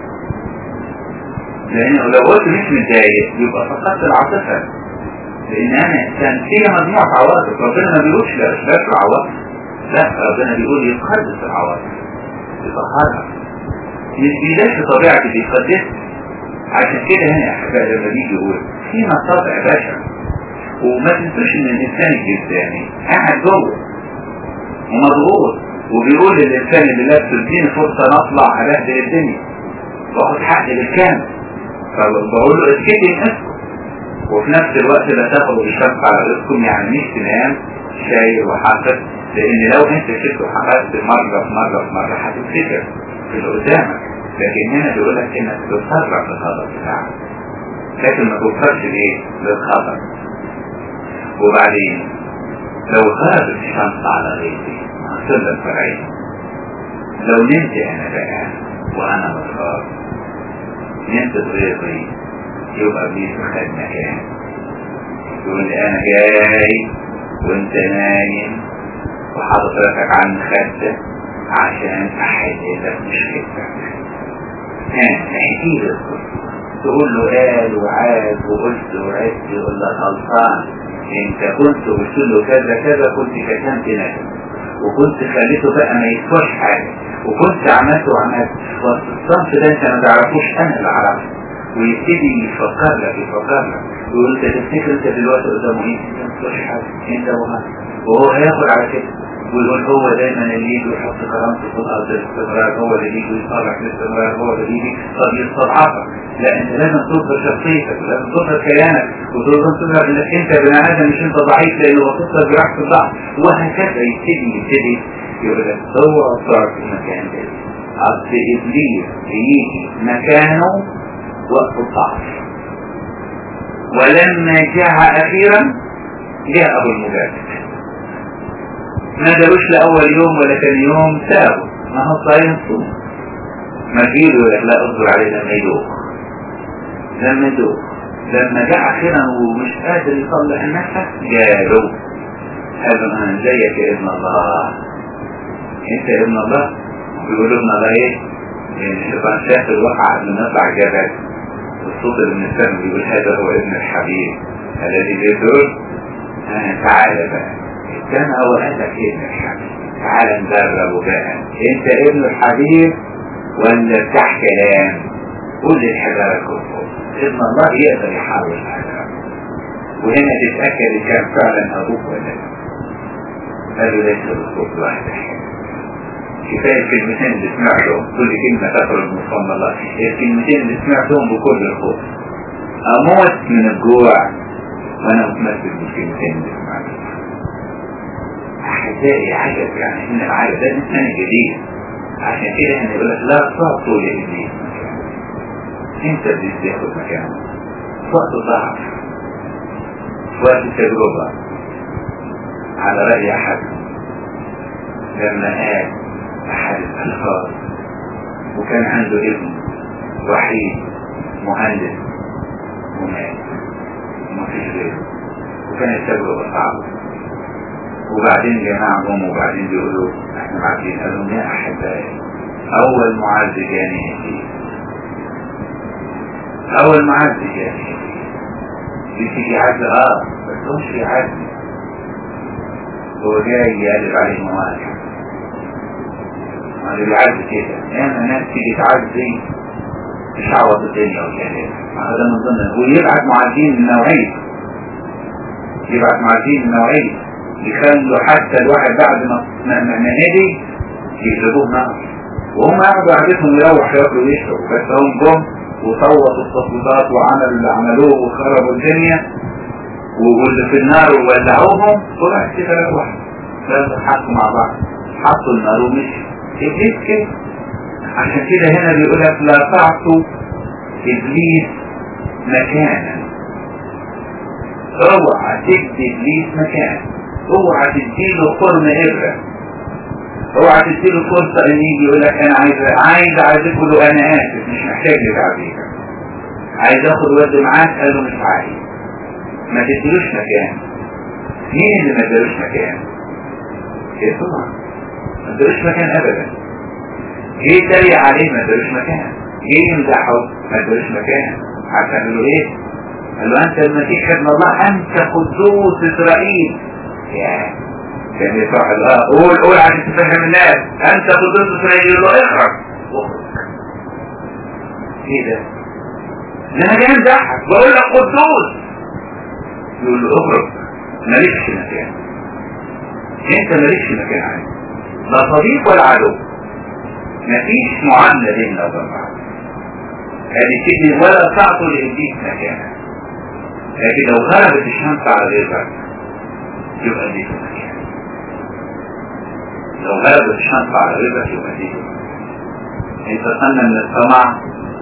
لانه لو قلت مش متضايق يبقى فقدت العاطفه. لان انا انسان فيها مجموعه عواطف. ربنا ما بيقولش لا اشباك العواطف، لا ربنا بيقول يقدس العواطف يطهرها، مش بيلاش طبيعتي بيقدسها. عشان كده هنا يا احبائي لما بيجي يقول فينا طبع بشر. وما تنسوش ان الانسان الجسداني قاعد جوه ومضغوط وبيقول للإنسان اللي لابسه اديني فرصة نطلع هبهدل الدنيا واخد حقي بالكامل. فبقول له اسكتي نفسكم وفي نفس الوقت لا تاخدوا بالشمس على رزقكم، يعني مش تنام شايل وحاسب، لان لو انت شفت وحاسب مرة في مرة في مرة هتفتكر في اللي قدامك. لكن هنا بيقول لك انك تتصرف في الخطر بتاعك لكن ما توصلش لايه للخطر. وبعدين لو غابت الشمس على غيري هصل الفرعين. لو نمت انا بقى وانا مصاب نمت بغيري يبقى بيت خد مكان يقول لي انا جاي وانت نايم وحاطط راسك عن الخدة عشان احل لك مشكلتك. احكي لي القصة تقول له قال وعاد وقلت وعدت يقول لك غلطان انت كنت قلت له كذا كذا كنت كتمت ندم وكنت خليته بقى ما يسواش حاجة وكنت عملت وعملت والصنف ده انت ما تعرفوش انا اللي عرفت. ويبتدي يفكر لك ويقول انت تفتكر انت دلوقتي قدامه ايه؟ انت ما تسواش حاجة انت وهو هياخد على كده ويقول هو دايما اللي يجي يحط كرامته في الارض الاستمرار، هو اللي يجي يصالح الاستمرار، هو اللي يجي يستضعفك. لا انت لازم تظهر شخصيتك ولازم تظهر كيانك ولازم تظهر انك انت بني ادم مش انت ضعيف لانه وصلت براحة الضعف. وهكذا يبتدي يقول لك هو اصدار في المكان ده. اصل ابليس يجي مكانه وقت الضعف. ولما جاء اخيرا جاء ابو المجاهد ما داروش لأول يوم ولا كان يوم سابه ما هو صايم صوم ما جيله لا اصبر عليه لما يدوق لما جاء اخيرا ومش قادر يطلع النفس جاله قال له انا زيك يا ابن الله انت يا ابن الله. بيقولوا ابن الله ايه؟ لان الشيطان شاف الوقعة قبل ما يطلع جبل الصوت اللي من السماء بيقول هذا هو ابن الحبيب الذي يدور تعالى بقى السماء وقال لك ابن الحبيب تعالى نجرب بقى انت ابن الحبيب ولا بتاع كلام. قول للحجارة كفر ابن الله يقدر يحاول الحجارة. وهنا تتأكد إن كان فعلا أبوك ولا لا. قالوا ليس الصوت واحد كفاية الكلمتين اللي سمعتهم، كل كلمة تخرج من فم الله، الكلمتين اللي سمعتهم بكل الخوف، أموت من الجوع وأنا متمسك بالكلمتين اللي سمعتهم. أحزائي عجب، يعني إن العجب ده إنسان جديد. عشان كده إحنا يقول لك لا تعطوا لإبليس مكانه. أنت اللي تاخد مكانه في وقت الضعف، في وقت التجربة. على رأي أحد لما قال أحد الأشخاص وكان عنده ابن وحيد مهندس ومات ومفيش غيره، وكانت تجربة صعبة، وبعدين جماعهم وبعدين بيقولوا احنا معاكين، قالوا يا أحبائي أول معز جاني هدي، أول معز جاني هدي بيجي عز بس هوش في عز، هو جاي يقلب عليه مواجهة. اللي بيعز كده انا ناس تيجي تعزي تشعوط الدنيا والجهاز، هذا من ضمن. ويبعت معزين من نوعية، يبعت معزين من نوعية يخلوا حتى الواحد بعد ما هدي يجلبوه نار، وهم قعدوا قعدتهم يروح ياكلوا ويشربوا، بس هم جم وصوتوا التصويتات وعملوا اللي عملوه وخربوا الدنيا، واللي في النار وولعوهم طلع كده روح لازم حطوا مع بعض، حطوا النار ومشي. إبليس كده. عشان كده هنا بيقول لك لا تعطوا إبليس مكانا. اوعى تدي إبليس مكان، اوعى تديله قرن إبرة، اوعى تديله فرصة ان يجي يقول لك انا عايز اعزفه له، انا اسف مش محتاج لتعزيفك، عايز اخد ود معاك، قال له مش عايز. ما تديلوش مكان. مين اللي ما ادالوش مكان؟ يسوع ما ادالوش مكان ابدا. جه يتريق عليه ما ادالوش مكان، جه يمدحه ما ادالوش مكان. عشان قال له ايه؟ قال له انت المسيح ابن الله، انت قدوس اسرائيل. كان يسوع قول عشان تفهم الناس، انت قدوس اسرائيل. يقول له اخرج. ايه ده؟ انا جاي امدحك بقول لك قدوس. يقول له اخرج، مالكش مكان، انت مالكش مكان عندي، لا صديق ولا عدو، مفيش معاملة بيننا وبين بعض. هذه كده ولا تعطوا لإبليس مكانه. لكن لو غلبت الشمس على غيرك يبقى ليك مكان. لو غلبت الشمس على غيرك يبقى ليك مكان. انتقلنا من الطمع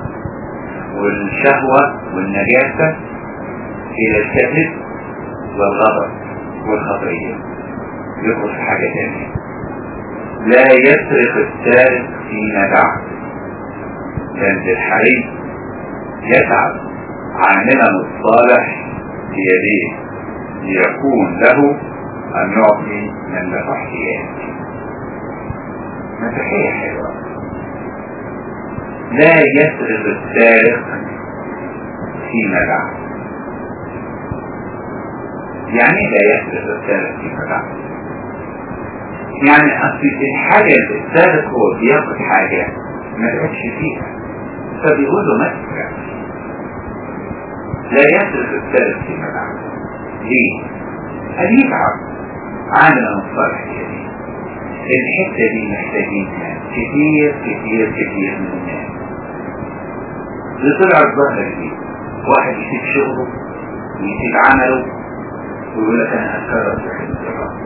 والشهوة والنجاسة إلى الكذب والغضب والخطية. يدخل في حاجة تانية، لا يسرق السارق فيما بعد، بل الحري يتعب عاملا الصالح بيديه ليكون له أن يعطي من له احتياج. مسيحية حلوة. لا يسرق السارق فيما بعد. يعني لا يسرق السارق فيما بعد، يعني أصل الحاجة اللي السارق هو بياخد حاجة ما تقعدش فيها، فبيقول له ما تسرقش. لا يسرق السارق فيما بعد. ليه؟ قال يتعب عاملا الصالح بيديه. الحتة دي محتاجينها كتير كتير كتير من الناس. طلع الظهر دي واحد يسيب شغله ويسيب عمله ويقول لك انا هتكرر في حلم الرب،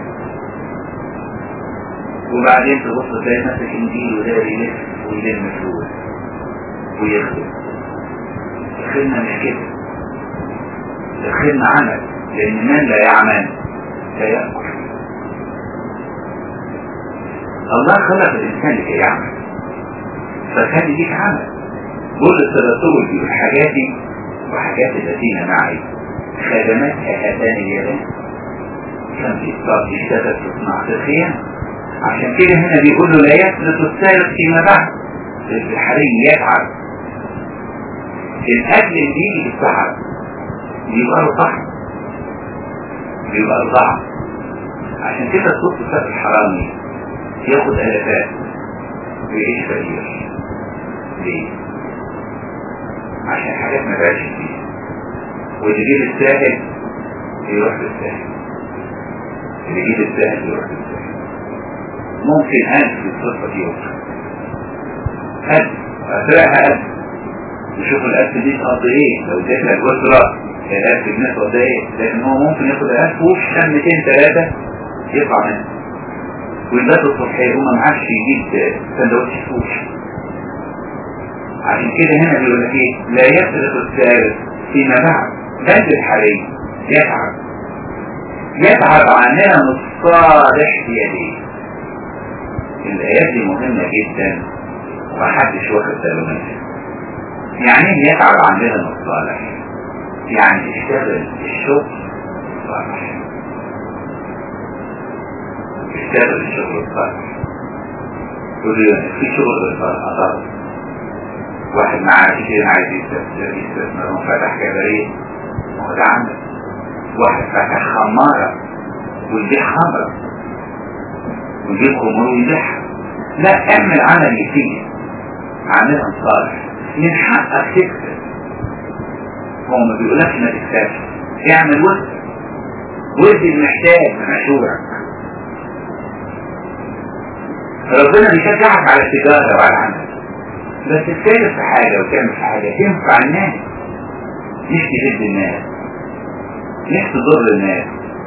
وبعدين تبص تلاقي نفسك انجيل وده يلف ويلم فلوس ويخدم. الخدمة مش كده، الخدمة عمل، لان من لا يعمل لا يأكل. الله خلق الانسان لكي يعمل، فكان يديك عمل. بولس الرسول يقول حاجاتي وحاجات الذين معي خدماتها هاتان اليدان. كان في إصلاح يشتغل في صناعة الخيام. عشان كده هنا بيقول له لا يسرق السارق فيما بعد، الحري يتعب. الأكل اللي بيجي بالتعب بيبقى له طعم، بيبقى له طعم. عشان كده الصوت السابق الحرامي ياخد آلافات ويعيش فقير. ليه؟ عشان حاجات ما بقاش فيه. واللي يجيب الساهل يروح للساهل، اللي يجيب الساهل يروح للساهل. ممكن 1000 يتصل في يوم 1000 أسرقها 1000 وشوف ال1000 دي تقضي ايه. لو اديت لك أسرة 1000 جنيه تقضي ايه، لكن هو ممكن ياخد 1000 وفي 200 3 يطلع منه ويبات الصبح يقوم معكش يجيب سندوتش فوش. عشان كده هنا بيقول لك ايه، لا يسرق السارق فيما بعد بل الحري يتعب عننا الصالح بيديه. الآيات دي مهمة جدا ومحدش واخد باله منها. يعني ايه يتعب عننا الصالح؟ يعني يشتغل الشغل الصالح، يشتغل الشغل الصالح. تقول لي في شغل الصالح، واحد معاه كتير عايز يستثمر وفتح كباريه، هو ده عمل. واحد فتح خمارة ويبيع خمرة ويجيب خمور ويبيعها. لا، اعمل عمل يفيد، عمل صالح، من حقك تكسب. هو ما بيقولكش ما تكسبش، اعمل وزن المحتاج من مشروعك. ربنا بيشجعك على التجارة وعلى العمل، بس تتكلم في حاجة وتعمل في حاجة تنفع الناس، مش تهد الناس، مش تضر الناس.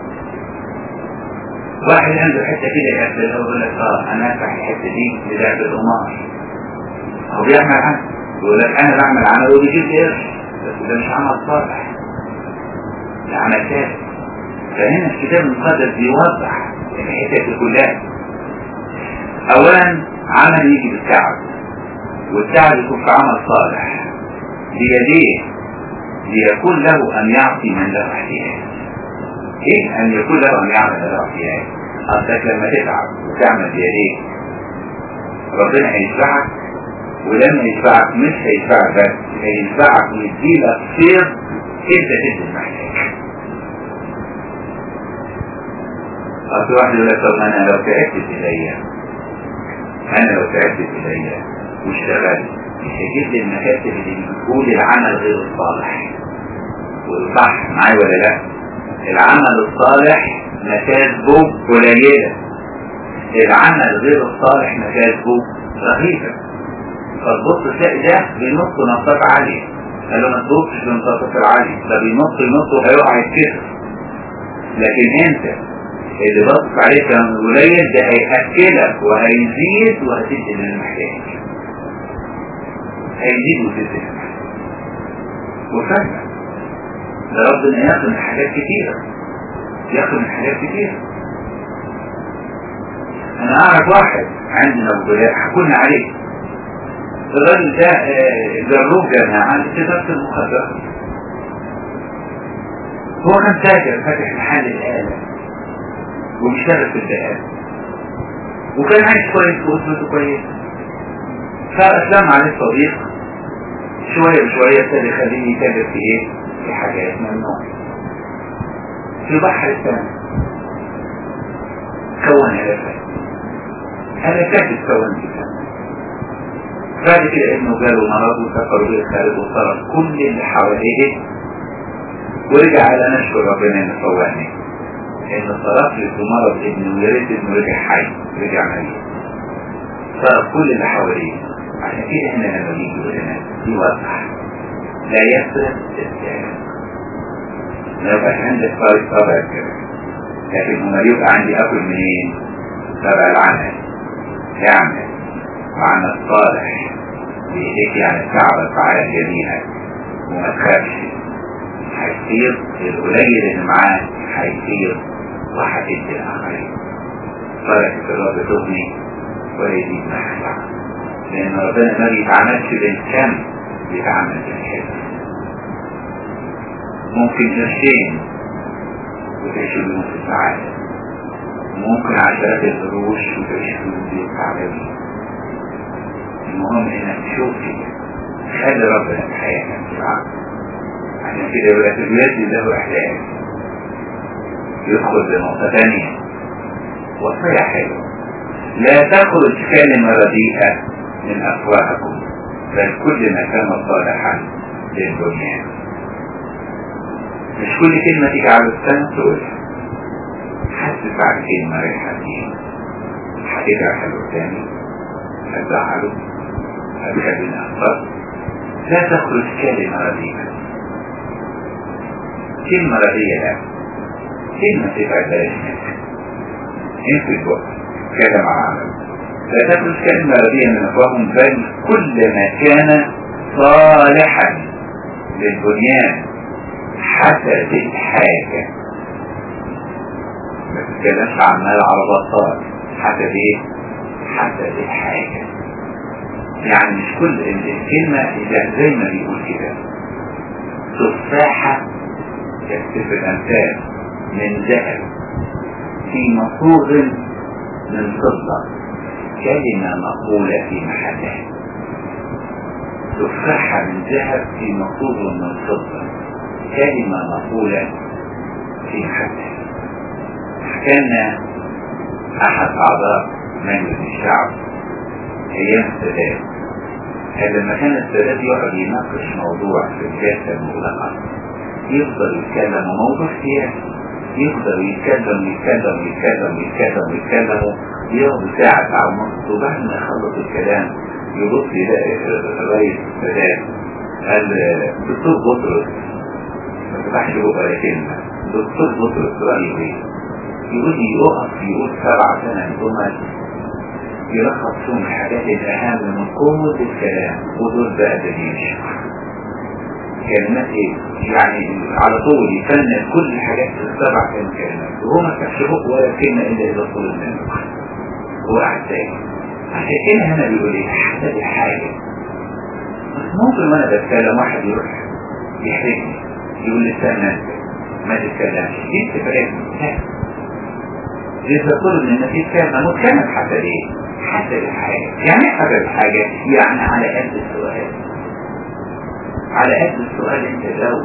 واحد عنده حتة كده يقفل يقول لك انا افتح الحتة دي للعب القمار، هو بيعمل عمل، يقول لك انا بعمل عمل وبيجيب قرش، بس ده مش عمل صالح، ده عمل ثابت. فهنا الكتاب المقدس بيوضح الحتة دي كلها. اولا عمل يجي بالتعب، والتعب يكون في عمل صالح بيديه ليكون له ان يعطي من له احتياج. ايه ان يكون له ان يعمل له احتياج؟ قصدك لما تتعب وتعمل بيديك ربنا هيشبعك، ولما يشبعك مش هيشبعك بس، هيشبعك ويديلك خير انت تدي المحتاج. اصل واحد يقول لك طب انا لو تعبت ايديا واشتغلت مش هيجيب لي المكاسب اللي بتقول العمل غير الصالح. والصح معايا ولا لا؟ العمل الصالح مكاسبه قليلة، العمل غير الصالح مكاسبه رهيبة. فتبص تلاقي ده بينط نطات عالية، قالوا ما تبصش بنطاطات العالية، ده بينط وهيقع يتكسر. لكن انت اللي بص عليه كان قليل ده هيأكلك وهيزيد وهتدي للمحتاج، هيزيد وتدي للمحتاج. وفعلا ده ربنا ياخد من حاجات كتيرة، انا اعرف واحد عندنا وبلاء حكونا عليه، الراجل ده جروب جامعة عند تجارة المخدرات. هو كان تاجر فاتح محل الآلة وبيشتغل في الآلة وكان عايش كويس واسمته كويس. فأسلم عليه صديق شوية بشوية ابتدى يخليه يتاجر في ايه؟ في حاجات ممنوعة في بحر السماء. كون هلكات تتكون في السماء. بعد كده ابنه جاله مرض وسافر بيه الخارج وصرف كل اللي حواليه، ورجع على نشكر ربنا انه فوقني ان صرف لي في مرض ابنه ويا ريت ابنه رجع حي، رجع ميت. صرف كل اللي حواليه. عشان كده احنا لما نيجي لنا دي واضحه، لا يسرق السارق. ما يبقاش عندك طريق طبع كده، لكن هما يبقى عندي اكل منين؟ تبع العمل، يعمل وعمل صالح بيديك، يعني تعبك على يمينك وما تخافش، هيصير القليل اللي معاك هيصير وهتدي الاخرين. بركة الرب تغني ويزيد محلك، لان ربنا ما بيتعاملش بالكم، بيتعامل بالحب. ممكن قرشين وتعيش بيهم في السعادة، ممكن عشرات القروش وتعيش بيهم في السعادة. المهم انك تشوف كده، خلي ربنا في حياتك في العقل. عشان كده يقول لك الولاد له احلام. يدخل بنقطة ثانية وصية حلوة، لا تخرج كلمة رديئة من أفواهكم، بل كل ما كان صالحا للدنيا. مش كل كلمة تيجي على السنة تقولها، حسس على كلمة ريحة فيها، هتجرح الثاني، هتزعله، هتخليني أخطر. لا تخرج كلمة رديئة، كلمة رديئة لا، كلمة تبعد بلاش منك، انت بقى كلام عالم. لا تخرج كلمة رديئة من أفواههم، بل كل ما كان صالحا للبنيان حسب الحاجة. ما تتكلمش عمال على بطال، حسب ايه؟ حسب الحاجة. يعني مش كل الكلمة زي ما بيقول كده، تفاحة يكتب الأمثال من ذهب في مصوغ من فضة، كلمة مقولة في محلها. تفاحة من ذهب في مصوغ من فضة، كلمة مقولة في محلها. كان أحد أعضاء مجلس الشعب أيام السادات، لما كان السادات يقعد يناقش موضوع في الجلسة المغلقة يفضل يتكلم موضوع سياسي، يفضل يتكلم ياخد ساعة ونص، وبعد ما يخلص الكلام يبص يلاقي رئيس السادات قال دكتور بطرس، ما تبعش بقى كلمة، دكتور بطرس رأيه ايه؟ يقول يقول 7 سنة جمل يلخص فيهم الحاجات الأهم من كل الكلام، ودول بقى دليل كلمات ايه؟ يعني على طول يفنن كل الحاجات في 7 كلمات، وهو ما كانش ولا كلمة إلا إذا طول منه، هو قاعد تاني. عشان كده هنا بيقول ايه؟ حسب الحاجة. بس ممكن وانا بتكلم واحد يروح يحرجني يقول لي استنى ما تتكلمش، دي تفرقني. إذا كل من النتيجة كلمة متكلم حسب ايه؟ حسب الحاجة. يعني حسب الحاجة يعني على قد السؤال، على قد السؤال انت جاوب.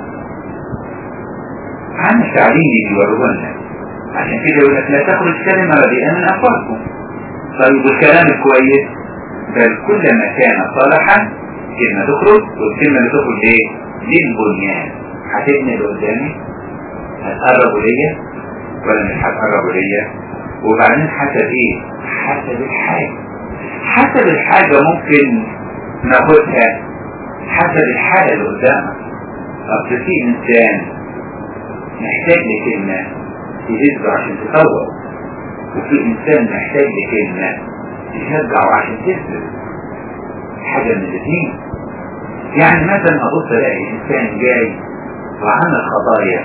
عن التعليم بيوروه لنا، عشان كده يقول لك لا تخرج كلمة رديئة من أفواهكم. طيب الكلام الكويس بل كل ما كان صالحا كلمة تخرج، والكلمة اللي تخرج ايه؟ للبنيان. هتبني اللي قدامي؟ هتقربوا ليا ولا مش هتقربوا ليا؟ وبعدين حسب ايه؟ حسب الحاجة. حسب الحاجة ممكن ناخدها حسب الحالة اللي قدامك. طب في انسان محتاج لكلمة تهزه عشان تطور، وفي انسان محتاج لكلمة تشجعه عشان تثبت. حاجة من الاثنين. يعني مثلا ابص الاقي انسان جاي وعمل خطايا،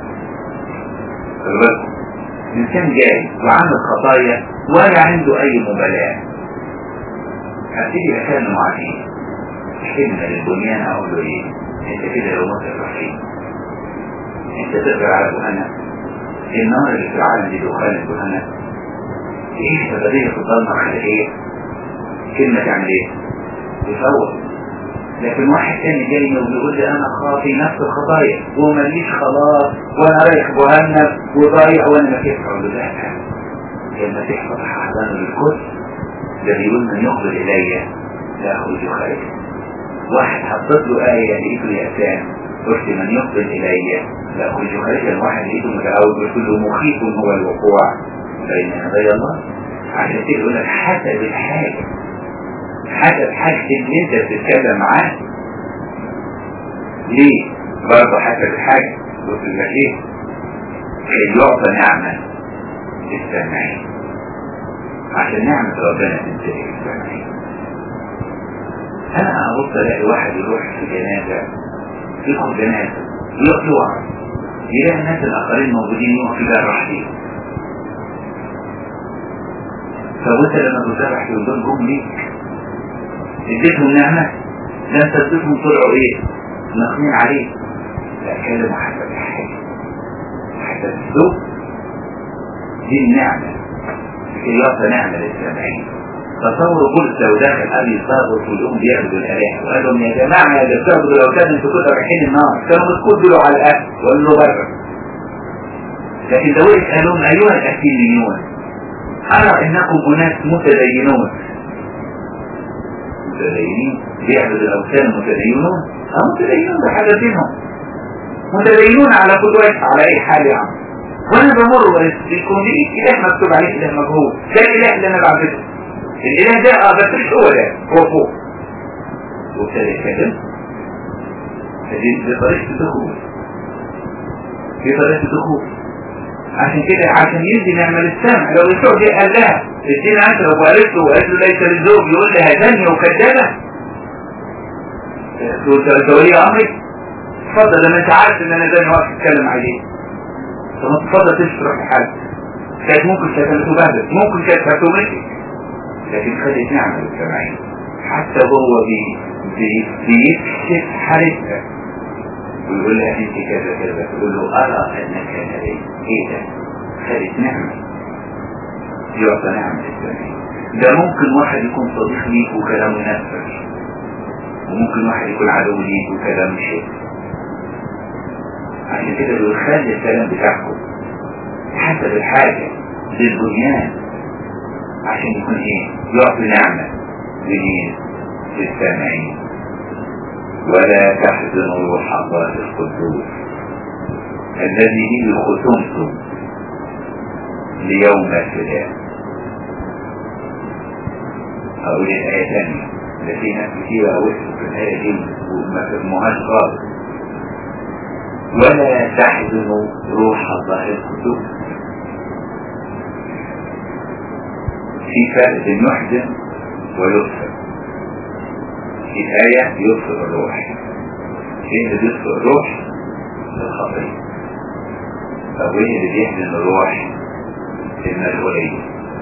انسان جاي وعمل خطايا ولا عنده اي مبالاة، هبتدي اكلمه عليه كلمة للبنيان. اقول له ايه؟ انت كده لو مصر رحيم، انت تقدر على جهنم، النار اللي في العالم دي دخان الجهنم، ايه تبديه في الضلمة على ايه؟ كلمة تعمل ايه؟ يصور. لكن واحد تاني جاي وبيقول لي انا خاطي نفس الخطايا وماليش خلاص وانا رايح جهنم وضايع وانا ما كيف. اقول له لا، المسيح فتح احضانه للكل، ده بيقول من يقبل الي لا اخرج خارجه. واحد حطت له آية لقيته يأتان، قلت من يقبل إلي لا أخرج خارجا. واحد لقيته متعود قلت له مخيف هو الوقوع بين يدي الله. عشان كده يقول لك حسب الحاجة، حسب حاجة اللي انت بتتكلم معاه. ليه؟ برضه حسب الحاجة. قلت لك ايه؟ كي يعطى نعمة للسامعين، عشان نعمة ربنا تنتهي للسامعين. انا ابص الاقي واحد يروح في جنازة، يدخل جنازة يقف يوعظ، يلاقي الناس الاخرين موجودين يقف يجرح فيه. فوانت لما تجرح في ودول جم ليك اديتهم نعمة، لا انت اديتهم طلعوا ايه؟ ناقمين عليه. لا، كلموا حسب الحاجة، حسب الذوق. دي النعمة كي يعطى نعمة للسامعين. تصوروا بولس لو داخل قال يصابوا كلهم بيعبدوا الآلهة وقال لهم يا جماعة يا بتعبدوا لو كان انتوا كنتوا رايحين النار كانوا بتقولوا على الأكل وقالوا له بره. لكن ده وقف قال لهم أيها الأكيليون أرى إنكم أناس متدينون. متدينين بيعبدوا الأوثان متدينون؟ متدينون بحاجة منهم، متدينون على كل وجه على أي حال يا عم. وانا بمر يكون لي اله مكتوب عليه اله مجهول، ده الاله اللي انا بعبده، الاله ده بس مش هو ده، هو فوق. وابتدى يتكلم. دي طريقة الدخول، دي طريقة الدخول. عشان كده عشان يدي نعمل السمع. لو يسوع جه قال لها ادينا عشرة وقالت له ليس للزوج، يقول لها زانية وكذابة، تقول ولي امرك اتفضل لما انت عارف ان انا زاني واقف اتكلم عليه، طب اتفضل تمشي تروح لحالك. كانت ممكن كانت هتبهدل، ممكن كانت هتمشي، لكن خدت نعمة السمعين. حتى هو بيكشف حالتها ويقول لها انت كذا كذا، تقول له ارى انك نبي. ايه ده؟ خدت نعمة، يعطى نعمة السمعين. ده ممكن واحد يكون صديق ليك وكلامه نفسك، وممكن واحد يكون عدو ليك وكلامه شيء. عشان كده بيخلي الكلام بتاعكم حسب الحاجة للبنيان، عشان يكون ايه؟ يعطي نعمة للسامعين. ولا تحزنوا روح الله القدوس الذي به ختمتم ليوم الفداء. أقول الآية ثانية، التي ناس كتير أوسوا في الآية دي وما فهموهاش خالص. ولا تحزنوا روح الله القدوس. في فرق بين يحزن ويطفئ. في آية يطفئ الروح، ايه اللي بيطفئ الروح؟ الخطية. طب ايه اللي بيحزن الروح؟ المشغولية.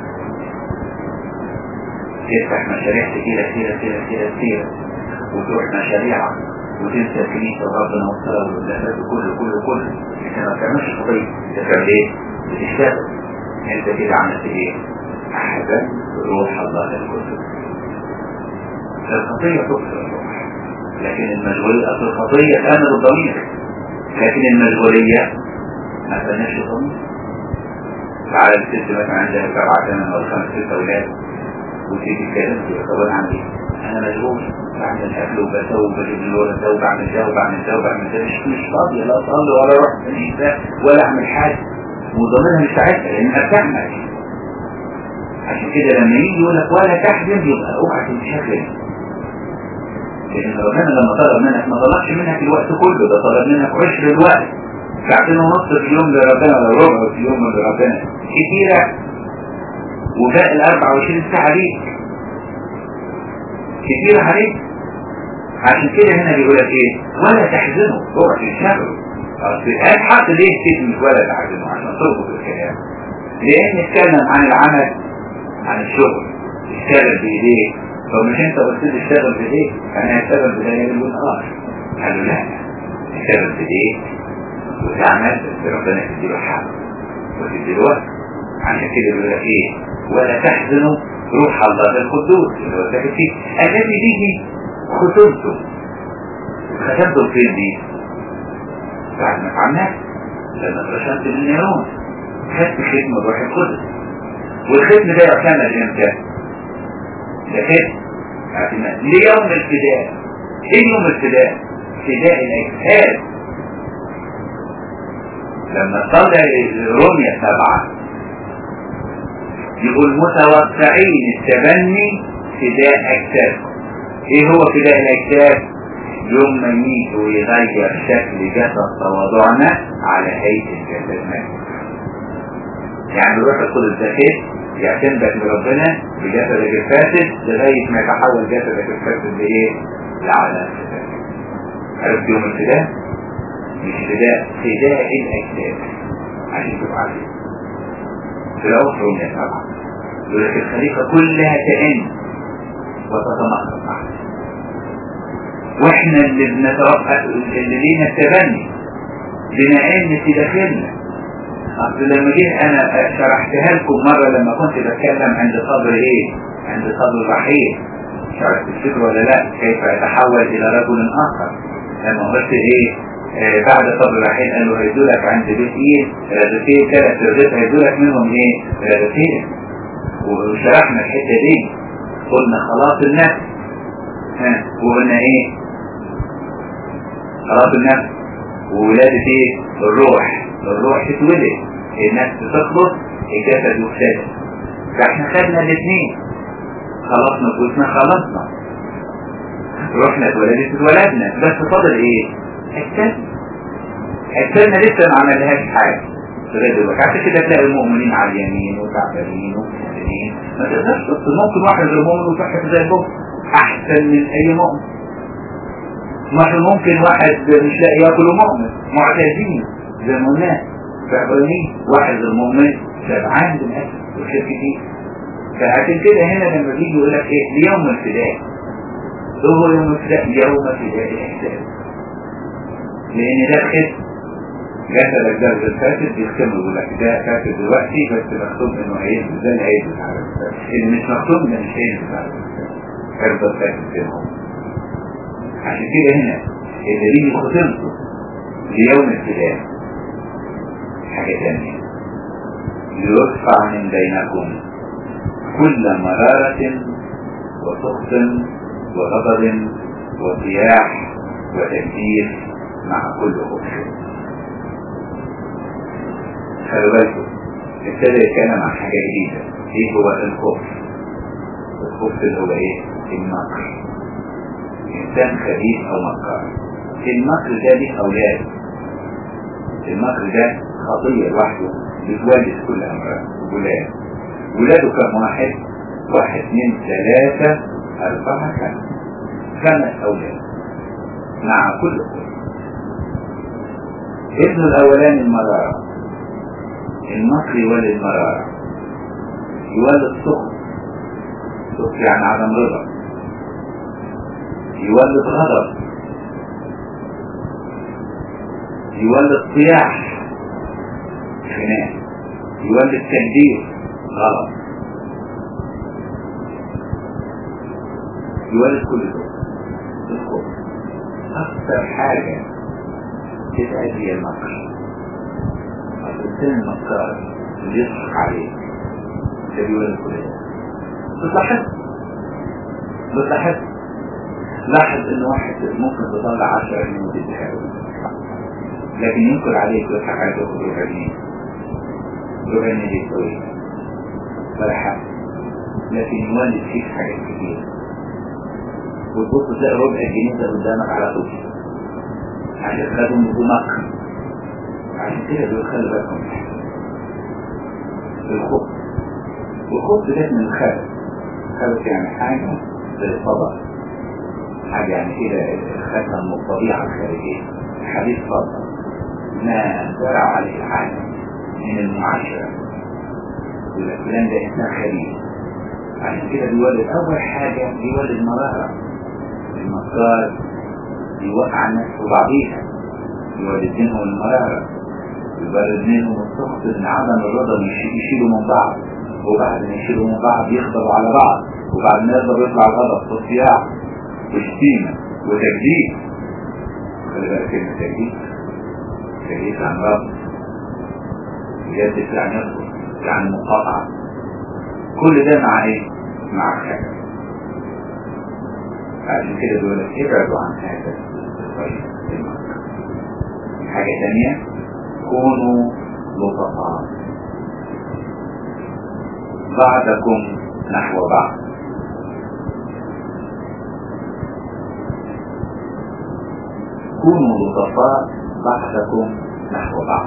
تفتح مشاريع كتيرة وتروح مشاريعك وتنسى كنيسة ربنا والصلاة والزكاة كله انت ما بتعملش خطية، انت بتعمل ايه؟ بتشتغل. انت كده عملت ايه؟ احزن روح الله القدوس. الخطية تكسر الروح، لكن المشغولية أصل الخطية تأمن الضمير، لكن المشغولية ما تنفش الضمير. تعالى الست مثلا عندها 7 8 أو 5 6 أولاد وتيجي تتكلم تقول طب أنا عندي أنا مشغول، بعمل أكل وبسوي وبجيب الولد ده وبعمل ده مش فاضية لا أصلي ولا أروح كنيسة ولا أعمل حاجة، وضميرها مش ساعتها لأنها بتعمل. عشان كده لما يجي يقول لك ولا تحزن يبقى اوعى تنشغل، لأن ربنا لما طلب منك ما طلبش منك الوقت كله، ده طلب منك 20 الوقت، 2.5 ساعة في اليوم لربنا ولا ربع في اليوم لربنا كتيرة، وباقي 24 ساعة ليك كتيرة عليك. عشان كده هنا بيقول لك ايه؟ ولا تحزنوا، اوعى تنشغلوا. قال حط ليه كلمة ولا تحزنوا عشان تربط الكلام، لأن اتكلم عن العمل عن الشغل، اشتغل بإيديه. طب مش انت قلت لي اشتغل بايديك؟ انا هشتغل بالليل والنهار. قالوا لا، اشتغل بايديك وتعمل بس ربنا تديله حق وتديله وقت. عشان كده بيقول لك ايه؟ ولا تحزنوا روح الله القدوس اللي هو ساكت فيه الذي به ختمتم. ختمتم فين دي؟ بعد ما فعلناك لما اترشمت من النيرون خدت ختم الروح القدس. والختم ده يعتمد امتى؟ لكن ليوم الفداء. ايه يوم الفداء؟ فداء الاجساد. لما طلع رومية 7 يقول متوقعين التبني فداء اجسادكم. ايه هو فداء الاجساد؟ يوم ما يجي ويغير شكل جسد تواضعنا على هيئة جسدنا. يعني الروح القدس ده كده يعتمدك لربنا بجسدك الفاسد لغاية ما يتحول جسدك الفاسد لإيه؟ لعلى الفداء. عرفت يوم الفداء؟ مش فداء الأجساد عشان تبقى عليه. في الأول رومية 7 يقول لك الخليقة كلها تئن وتتمخض معها. واحنا اللي بنتوقع اللي لينا التبني بنعين في داخلنا. أصل لما جيت أنا شرحتها لكم مرة لما كنت بتكلم عند قبر إيه؟ عند قبر الرحيل. شرحت الفكر ولا لا؟ كيف يتحول إلى رجل آخر. لما قلت إيه؟ بعد قبر الرحيل قالوا هيدولك عند بيت إيه؟ رادتين 3 رادت هيدولك منهم إيه؟ رادتين. وشرحنا الحتة دي قلنا خلاص النفس. وقلنا إيه؟ خلاص النفس وولادة إيه؟ الروح تتولد. النفس تخلص الجسد يفسد. فاحنا خدنا الاثنين، خلصنا فلوسنا خلصنا، رحنا اتولدنا، بس فاضل ايه؟ السنة لسه ما عملهاش حاجة لغاية دلوقتي. عشان كده تلاقي المؤمنين على اليمين وتعبانين ومسلمين، ما تقدرش تفصل. ممكن واحد غير مؤمن وصحته زي البوم احسن من اي مؤمن. ممكن واحد مش لاقي ياكل ومؤمن، معتادين زي ما قلنا تعبانين، واحد غير مؤمن شبعان بالاكل وشرب كتير. فعشان كده هنا لما بيجي يقول لك ايه؟ ليوم الفداء. هو يوم الفداء، يوم فداء الاحساس، لان ده ختم جسدك ده الفاسد بيختمه. يقول لك ده فاسد دلوقتي بس مختوم انه هيثبت، ده اللي هيثبت على الفاسد، اللي مش مختوم ده مش هيثبت على الفاسد، هيفضل فاسد بينهم. عشان كده هنا اللي بيجي ختمته ليوم الفداء حاجة تانية، ليرفع من بينكم كل مرارة وسخط وغضب وصياح وتكبير مع كل خشوع. خلوا بالكم ابتدى يتكلم عن حاجة جديدة. ايه هو الخبث؟ الخبث اللي هو ايه؟ المكر. انسان خبيث او مكار. المكر ده ليه اولاد. المكر ده خطية لوحده بتولد كل امراض ولاد. ولاده كم واحد؟ 1 2 3 4 5 اولاد مع كل خبث. ابن الاولاني المرارة، المكر يولد مرارة، يولد سخط، سخط يعني عدم رضا، يولد غضب، يولد صياح خناق، يولد تهديد غلط، يولد كل ده. الخوف أكثر حاجة تتأذي المكر. الإنسان المكار اللي يضحك عليه ده بيولد كل ده. بتلاحظ لاحظ ان واحد ممكن تطلع 10 جنيه وتديها له، لكن ينكر عليك ويضحك عليك وياخد ربع جنيه. ربع جنيه دي كويس ولا حاجة، لكن يولد فيك حاجات كتير. وتبص تلاقي ربع الجنيه ده قدامك على طول عشان خدهم بمكر. عشان كده دول خلي بالكم الخبث. والخبث ده من الخبث. الخبث يعني حاجة زي الصدى، حاجة يعني كده خدها من الطبيعة الخارجية. الحديث فضل ما زرع عليه العالم من المعاشرة، والأفلام ده إنسان خبيث. عشان كده بيولد أول حاجة بيولد مرارة. المكار يوقع الناس في بعضيها، يولد منهم المرارة، يولد منهم السخط ان عدم الرضا يشيلوا من بعض، وبعد ما يشيلوا من بعض يخضروا على بعض، وبعد ما يقدر يطلع الغضب والصياح وشتيمة وتجديد. خلي بالك كلمة تجديد عن رب، يجدد يعني يصبر، يعني مقاطعة. كل ده مع ايه؟ مع الخير. عشان كده بيقول لك ابعدوا عن هذا الطريق المكر. حاجة ثانية، كونوا لطفاء بعضكم نحو بعض. كونوا لطفاء بعضكم نحو بعض.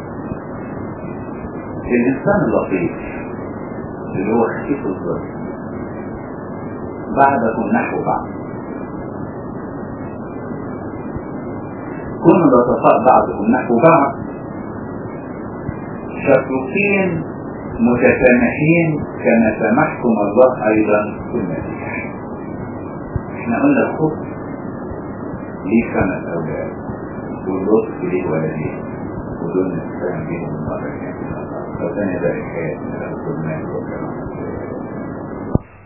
الإنسان اللطيف اللي هو خفيف الظل بعضكم نحو بعض. كونوا لطفاء بعضكم نحو بعض، شكوكين متسامحين كما سامحكم الله أيضا في المسيح. احنا قلنا الخبث ليه 5 أولاد، واللطف ليه ولدين، ودول نتفاهم بيهم المرة كانت فثاني ذلك حياتنا لأخذ المال وكرامة